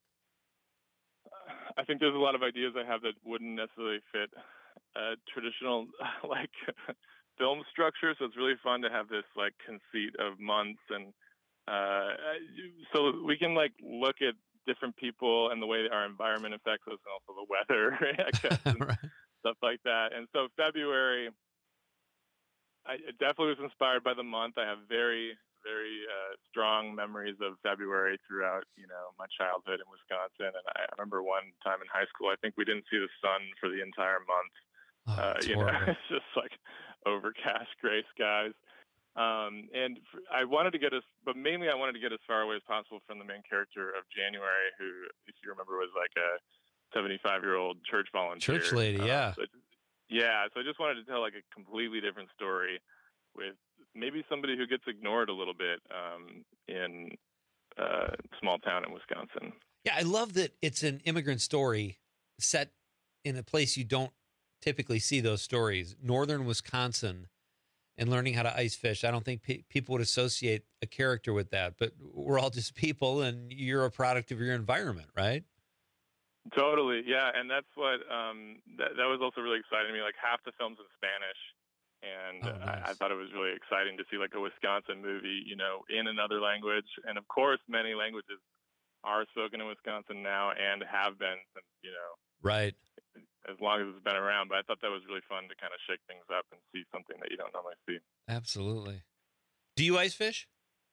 I think there's a lot of ideas I have that wouldn't necessarily fit a traditional like film structure. So it's really fun to have this like conceit of months, and so we can like look at different people and the way our environment affects us, and also the weather, I guess, and stuff like that. And so February, I definitely was inspired by the month. I have very, very strong memories of February throughout, you know, my childhood in Wisconsin. And I remember one time in high school, I think we didn't see the sun for the entire month. You know, it's just like overcast gray skies. And I wanted to get but mainly I wanted to get as far away as possible from the main character of January, who, if you remember, was like a 75-year-old church volunteer. Church lady, yeah. So I just wanted to tell like a completely different story with maybe somebody who gets ignored a little bit in a small town in Wisconsin. Yeah, I love that it's an immigrant story set in a place you don't typically see those stories. Northern Wisconsin, and learning how to ice fish. I don't think people would associate a character with that, but we're all just people, and you're a product of your environment, right? Totally, yeah, and that's what that was also really exciting to me. Like half the film's in Spanish, and nice. I thought it was really exciting to see like a Wisconsin movie, you know, in another language. And of course, many languages are spoken in Wisconsin now and have been since, you know, right, as long as it's been around. But I thought that was really fun to kind of shake things up and see something that you don't normally see. Absolutely. Do you ice fish?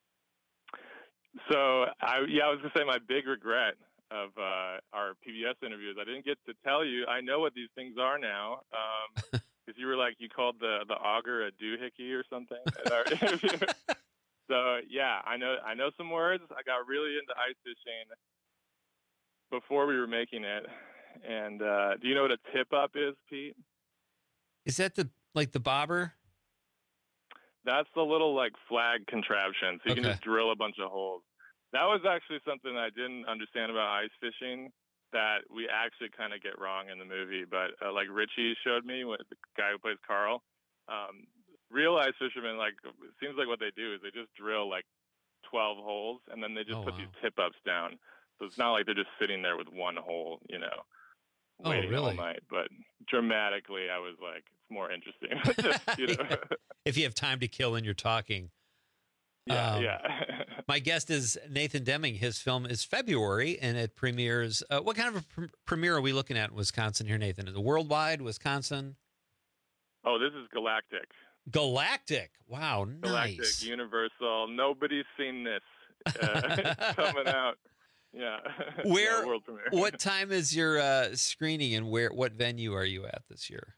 So I was gonna say my big regret of our PBS interviews, I didn't get to tell you. I know what these things are now, because you were like, you called the auger a doohickey or something at our interview. So yeah, I know some words. I got really into ice fishing before we were making it. And do you know what a tip-up is, Pete? Is that the bobber? That's the little like flag contraption, so you can just drill a bunch of holes. That was actually something I didn't understand about ice fishing that we actually kind of get wrong in the movie. But like Richie showed me, the guy who plays Carl, real ice fishermen, like it seems like what they do is they just drill like 12 holes and then they just put these tip-ups down. So it's not like they're just sitting there with one hole, waiting all night. But dramatically, I was like, it's more interesting. If you have time to kill and you're talking. Yeah. My guest is Nathan Deming. His film is February, and it premieres. What kind of a premiere are we looking at in Wisconsin here, Nathan? Is it worldwide, Wisconsin? Oh, this is Galactic. Galactic. Wow, nice. Galactic, Universal. Nobody's seen this. It's coming out. Yeah. Where? World premiere. What time is your screening, and what venue are you at this year?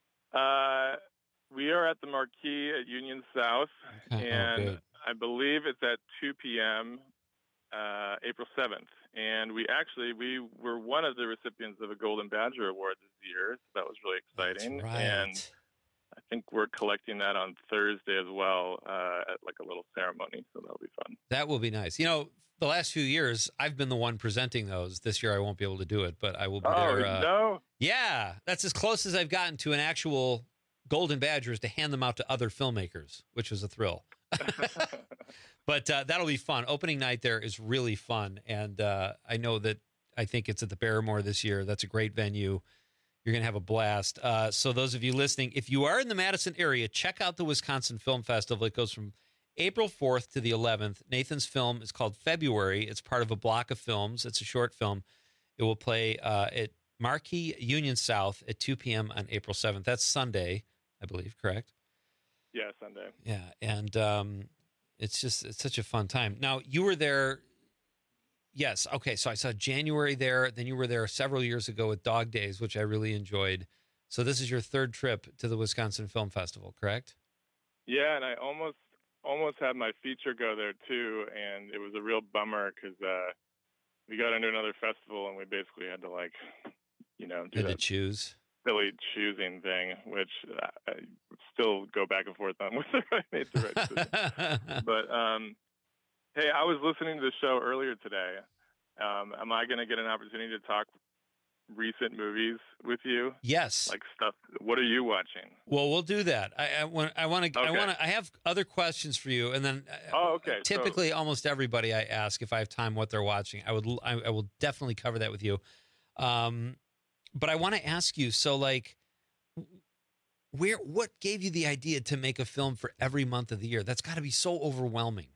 We are at the Marquee at Union South, and I believe it's at 2 p.m. April 7th. And we were one of the recipients of a Golden Badger Award this year, so that was really exciting. That's right. And I think we're collecting that on Thursday as well at like a little ceremony, so that'll be fun. That will be nice. The last few years, I've been the one presenting those. This year, I won't be able to do it, but I will be there. No? Yeah, that's as close as I've gotten to an actual Golden Badger is to hand them out to other filmmakers, which was a thrill. But that'll be fun. Opening night there is really fun, and I think it's at the Barrymore this year. That's a great venue. You're going to have a blast. So those of you listening, if you are in the Madison area, check out the Wisconsin Film Festival. It goes from April 4th to the 11th. Nathan's film is called February. It's part of a block of films. It's a short film. It will play at Marquee Union South at 2 p.m. on April 7th. That's Sunday, I believe, correct? Yeah, Sunday. Yeah, and it's such a fun time. Now, you were there. Yes, okay, so I saw January there. Then you were there several years ago at Dog Days, which I really enjoyed. So this is your third trip to the Wisconsin Film Festival, correct? Yeah, and I almost had my feature go there too, and it was a real bummer because we got into another festival and we basically had to do that choose silly choosing thing, which I still go back and forth on whether I made the right decision. But hey, I was listening to the show earlier today. Am I going to get an opportunity to talk recent movies with you? Yes. Like stuff. What are you watching? Well, we'll do that. I have other questions for you, and then typically almost everybody I ask if I have time what they're watching. I will definitely cover that with you. But I want to ask you, so like, what gave you the idea to make a film for every month of the year? That's got to be so overwhelming.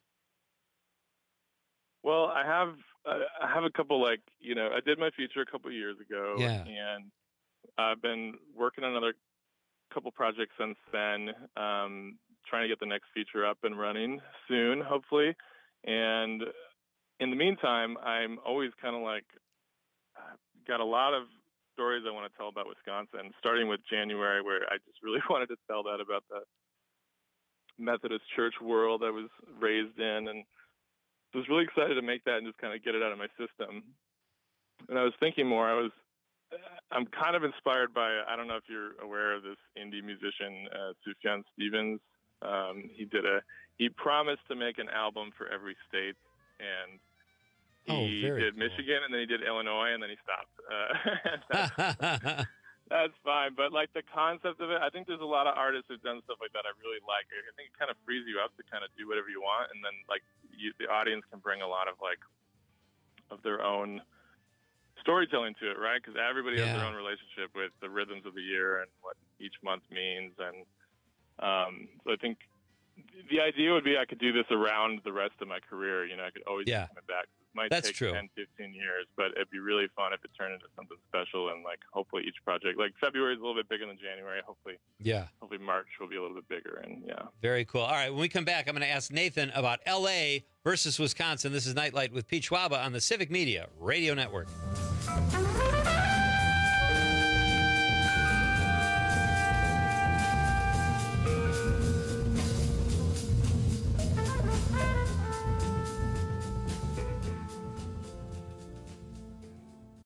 Well, I have a couple, I did my feature a couple of years ago, and I've been working on another couple projects since then, trying to get the next feature up and running soon, hopefully. And in the meantime, I'm always kind of got a lot of stories I want to tell about Wisconsin, starting with January, where I just really wanted to tell that about the Methodist church world I was raised in, and I was really excited to make that and just kind of get it out of my system. And I was thinking more, I'm kind of inspired by, I don't know if you're aware of this indie musician, Sufjan Stevens. He promised to make an album for every state, and he did Michigan, and then he did Illinois, and then he stopped. That's fine. But the concept of it, I think there's a lot of artists who've done stuff like that I really like. I think it kind of frees you up to kind of do whatever you want, and then the audience can bring a lot of their own storytelling to it, right? Because everybody has their own relationship with the rhythms of the year and what each month means. And so I think the idea would be I could do this around the rest of my career. I could always be coming back. It might take 10, 15 years, but it'd be really fun if it turned into something special. And hopefully each project, February is a little bit bigger than January. Hopefully March will be a little bit bigger. And very cool. All right, when we come back, I'm going to ask Nathan about L.A. versus Wisconsin. This is Nightlight with Pete Schwaba on the Civic Media Radio Network.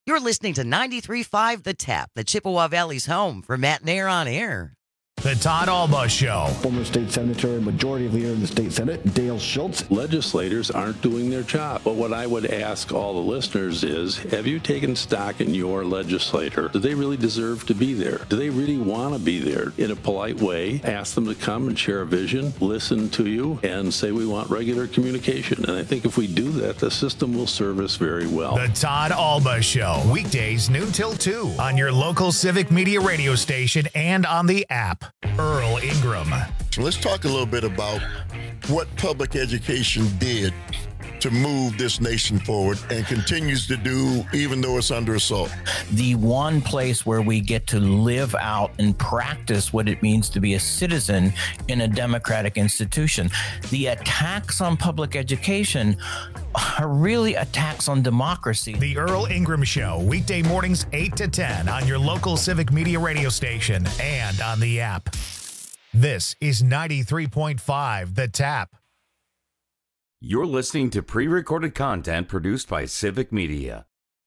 You're listening to 93.5 The Tap, the Chippewa Valley's home for Matt Nair on Air. The Todd Alba Show. Former state senator, majority leader in the state senate, Dale Schultz. Legislators aren't doing their job. But what I would ask all the listeners is, have you taken stock in your legislator? Do they really deserve to be there? Do they really want to be there? In a polite way, ask them to come and share a vision, listen to you, and say we want regular communication. And I think if we do that, the system will serve us very well. The Todd Alba Show. Weekdays noon till 2 on your local Civic Media radio station and on the app. Earl Ingram. So let's talk a little bit about what public education did to move this nation forward and continues to do, even though it's under assault. The one place where we get to live out and practice what it means to be a citizen in a democratic institution. The attacks on public education are really attacks on democracy. The Earl Ingram Show, weekday mornings 8 to 10 on your local Civic Media radio station and on the app. This is 93.5 The Tap. You're listening to pre-recorded content produced by Civic Media.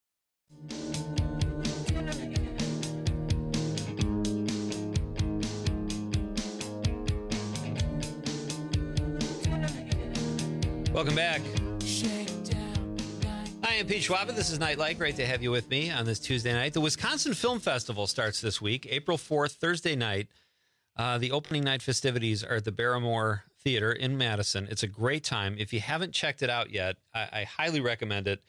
Welcome back. I am Pete Schwab. This is Nightlight. Great to have you with me on this Tuesday night. The Wisconsin Film Festival starts this week, April 4th, Thursday night. The opening night festivities are at the Barrymore Theater in Madison. It's a great time. If you haven't checked it out yet, I highly recommend it.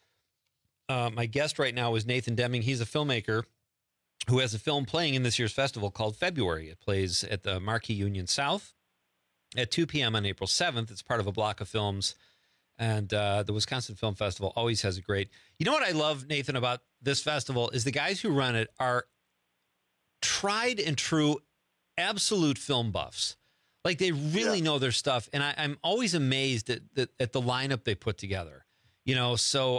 My guest right now is Nathan Deming. He's a filmmaker who has a film playing in this year's festival called February. It plays at the Marquee Union South at 2 p.m. on April 7th. It's part of a block of films. And the Wisconsin Film Festival always has a great... You know what I love, Nathan, about this festival is the guys who run it are tried and true absolute film buffs. Like, they really know their stuff. And I'm always amazed at the lineup they put together. You know, so...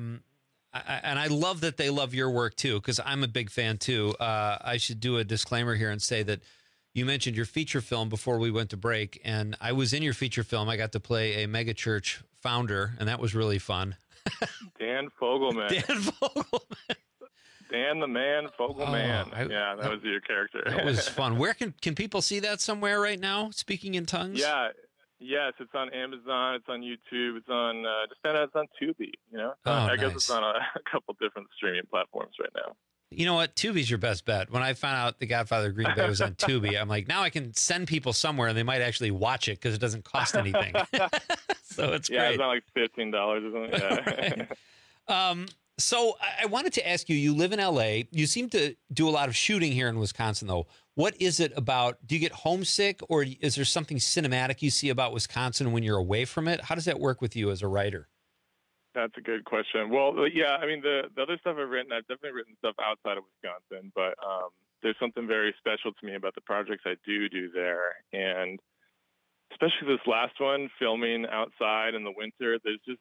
I love that they love your work, too, because I'm a big fan, too. I should do a disclaimer here and say that you mentioned your feature film before we went to break, and I was in your feature film. I got to play a megachurch founder, and that was really fun. Dan Fogelman. Dan Fogelman. Dan the Man Fogelman. Yeah, that was your character. That was fun. Where can people see that somewhere right now, Speaking in Tongues? Yeah. Yes, it's on Amazon, it's on YouTube, it's on it's on Tubi, you know? I guess it's on a couple different streaming platforms right now. You know what? Tubi's your best bet. When I found out The Godfather of Green Bay was on Tubi, I'm like, now I can send people somewhere and they might actually watch it because it doesn't cost anything. So it's great. Yeah, it's not like $15 or something. Yeah. So I wanted to ask you, you live in L.A. You seem to do a lot of shooting here in Wisconsin, though. What is it about? Do you get homesick, or is there something cinematic you see about Wisconsin when you're away from it? How does that work with you as a writer? That's a good question. Well, yeah, I mean, the other stuff I've definitely written stuff outside of Wisconsin, but there's something very special to me about the projects I do there. And especially this last one, filming outside in the winter,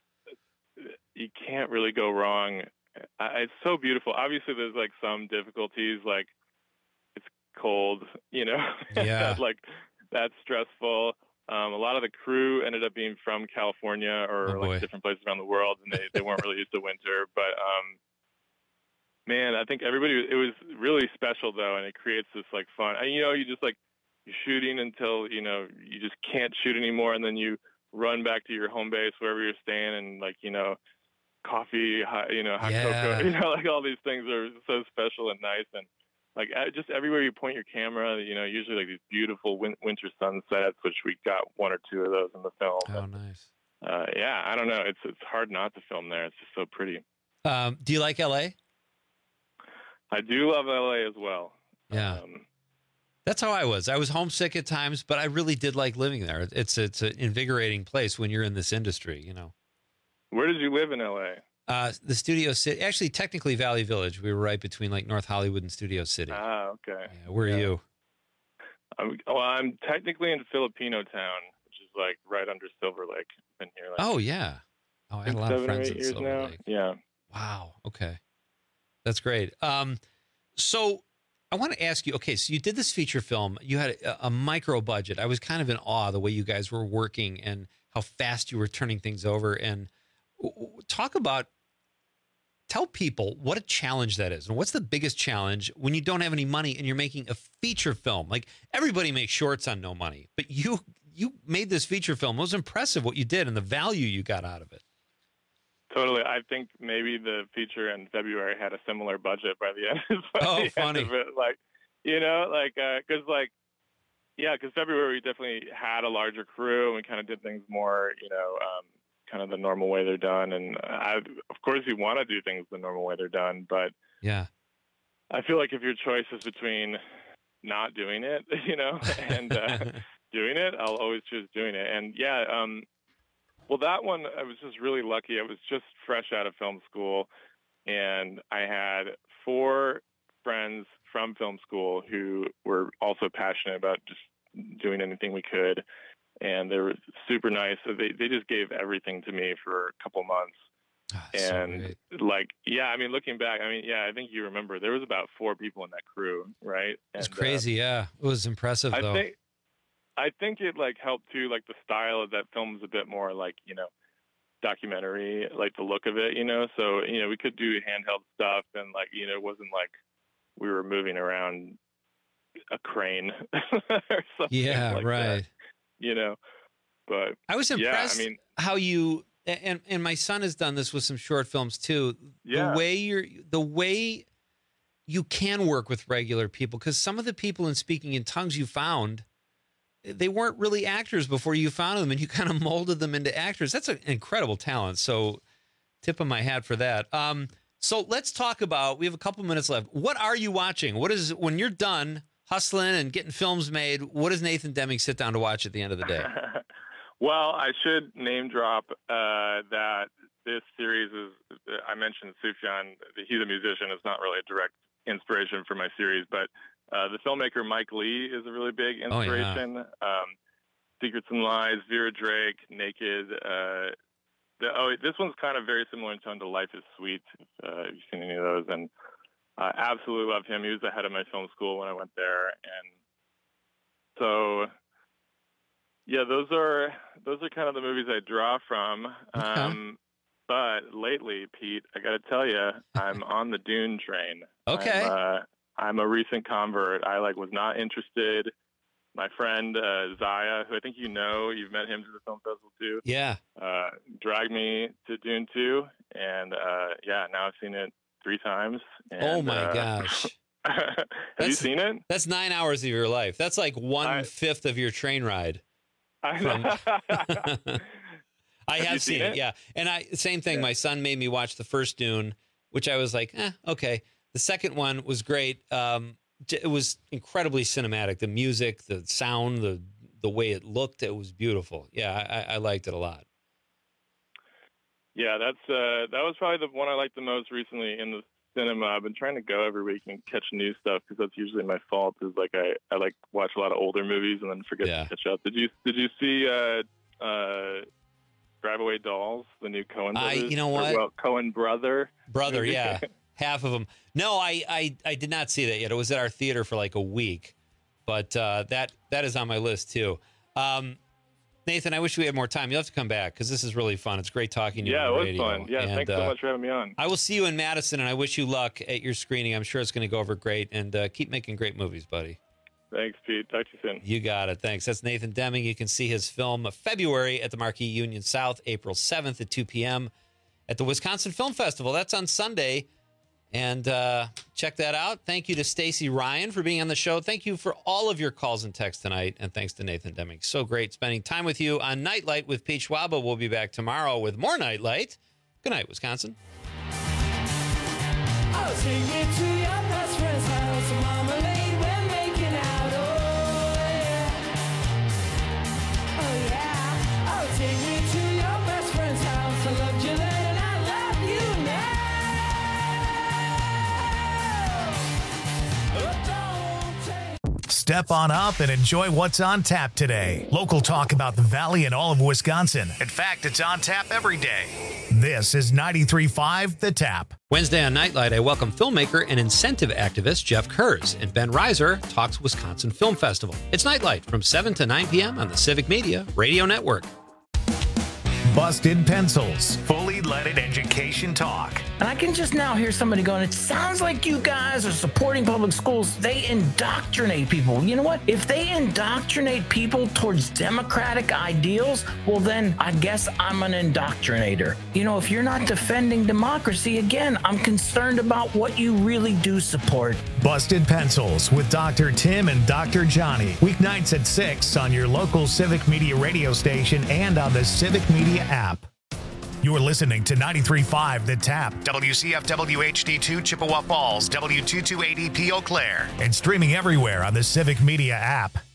you can't really go wrong. It's so beautiful. Obviously, there's like some difficulties, like it's cold, you know, yeah. that's stressful. A lot of the crew ended up being from California or different places around the world, and they weren't really used to winter. But man, I think it was really special though, and it creates this like fun. And, you know, you just like you're shooting until you know you just can't shoot anymore, and then you run back to your home base wherever you're staying, and like coffee, hot cocoa, like all these things are so special and nice, and like just everywhere you point your camera, usually like these beautiful winter sunsets, which we got one or two of those in the film. Oh, nice. Yeah, I don't know. It's hard not to film there. It's just so pretty. Do you like LA? I do love LA as well. Yeah. That's how I was. I was homesick at times, but I really did like living there. It's an invigorating place when you're in this industry, you know. Where did you live in LA? The Studio City, actually, technically Valley Village. We were right between like North Hollywood and Studio City. Ah, okay. Yeah, where are you? I'm technically in Filipino Town, which is like right under Silver Lake. Been here. Oh yeah. Oh, I had a lot of friends in Silver now. Lake. Yeah. Wow. Okay. That's great. So I want to ask you. Okay, so you did this feature film. You had a micro budget. I was kind of in awe the way you guys were working and how fast you were turning things over. And tell Tell people what a challenge that is. And what's the biggest challenge when you don't have any money and you're making a feature film? Like, everybody makes shorts on no money, but you made this feature film. It was impressive what you did and the value you got out of it. Totally. I think maybe the feature in February had a similar budget by the end. Funny. End of it. Like, you know, like, because February we definitely had a larger crew and we kind of did things more, you know, kind of the normal way they're done. And of course you want to do things the normal way they're done, but yeah, I feel like if your choice is between not doing it, you know, and doing it, I'll always choose doing it. And yeah, well, that one, I was just really lucky. I was just fresh out of film school, and I had 4 friends from film school who were also passionate about just doing anything we could, and they were super nice. So they just gave everything to me for a couple months. And like, yeah, I mean, looking back, I mean, yeah, I think you remember there was about 4 people in that crew, right? It's crazy. Yeah. It was impressive though. I think it like helped too, like the style of that film is a bit more like, you know, documentary, like the look of it, you know? So, you know, we could do handheld stuff and like, you know, it wasn't like we were moving around a crane or something. Yeah, like right. that, you know, but I was impressed how you, and my son has done this with some short films too. Yeah. The way you can work with regular people, because some of the people in Speaking in Tongues you found, they weren't really actors before you found them, and you kind of molded them into actors. That's an incredible talent. So tip of my hat for that. So let's talk about, we have a couple minutes left. What are you watching? When you're done hustling and getting films made, what does Nathan Deming sit down to watch at the end of the day? Well, I should name drop that this series is, I mentioned Sufjan, he's a musician. It's not really a direct inspiration for my series, but the filmmaker Mike Lee is a really big inspiration. Oh, yeah. Secrets and Lies, Vera Drake, Naked. This one's kind of very similar in tone to Life is Sweet, if you've seen any of those. And I absolutely love him. He was the head of my film school when I went there. And so, yeah, those are kind of the movies I draw from. But lately, Pete, I got to tell you, I'm on the Dune train. Okay. I'm a recent convert. I was not interested. My friend Zaya, who I think you've met him to the film festival too. Yeah. Dragged me to Dune 2, and now I've seen it 3 times. And, oh my gosh! Have you seen it? That's 9 hours of your life. That's like 1/5 of your train ride. I have seen it. Yeah, and same thing. Yeah. My son made me watch the first Dune, which I was like, okay. The second one was great. It was incredibly cinematic. The music, the sound, the way it looked, it was beautiful. Yeah, I liked it a lot. Yeah, that was probably the one I liked the most recently in the cinema. I've been trying to go every week and catch new stuff because that's usually my fault. Is I watch a lot of older movies and then forget to catch up. Did you see Drive Away Dolls, the new Coen brothers? You know what? Coen brother, yeah. Half of them. No, I did not see that yet. It was at our theater for like a week, but that is on my list too. Nathan, I wish we had more time. You'll have to come back because this is really fun. It's great talking to you. Yeah, it was fun. Yeah, thanks so much for having me on. I will see you in Madison, and I wish you luck at your screening. I'm sure it's going to go over great, and keep making great movies, buddy. Thanks, Pete. Talk to you soon. You got it. Thanks. That's Nathan Deming. You can see his film February at the Marquee Union South, April 7th at 2 p.m. at the Wisconsin Film Festival. That's on Sunday. And check that out. Thank you to Stacy Ryan for being on the show. Thank you for all of your calls and texts tonight. And thanks to Nathan Deming. So great spending time with you on Nightlight with Pete Schwaba. We'll be back tomorrow with more Nightlight. Good night, Wisconsin. I'll take you to your best friend's house. Marmalade, we're making out. Oh, yeah. I'll take you to your best friend's house. I loved you then and I love you now. Step on up and enjoy what's on tap today. Local talk about the Valley and all of Wisconsin. In fact, it's on tap every day. This is 93.5 The Tap. Wednesday on Nightlight, I welcome filmmaker and incentive activist Jeff Kurz, and Ben Reiser talks Wisconsin Film Festival. It's Nightlight from 7 to 9 p.m. on the Civic Media Radio Network. Busted Pencils, fully leaded education talk. And I can just now hear somebody going, it sounds like you guys are supporting public schools. They indoctrinate people. You know what? If they indoctrinate people towards democratic ideals, well, then I guess I'm an indoctrinator. You know, if you're not defending democracy, again, I'm concerned about what you really do support. Busted Pencils with Dr. Tim and Dr. Johnny. Weeknights at 6 on your local Civic Media radio station and on the Civic Media app. You're listening to 93.5 The Tap, WCFW HD2 Chippewa Falls, W228EP Eau Claire, and streaming everywhere on the Civic Media app.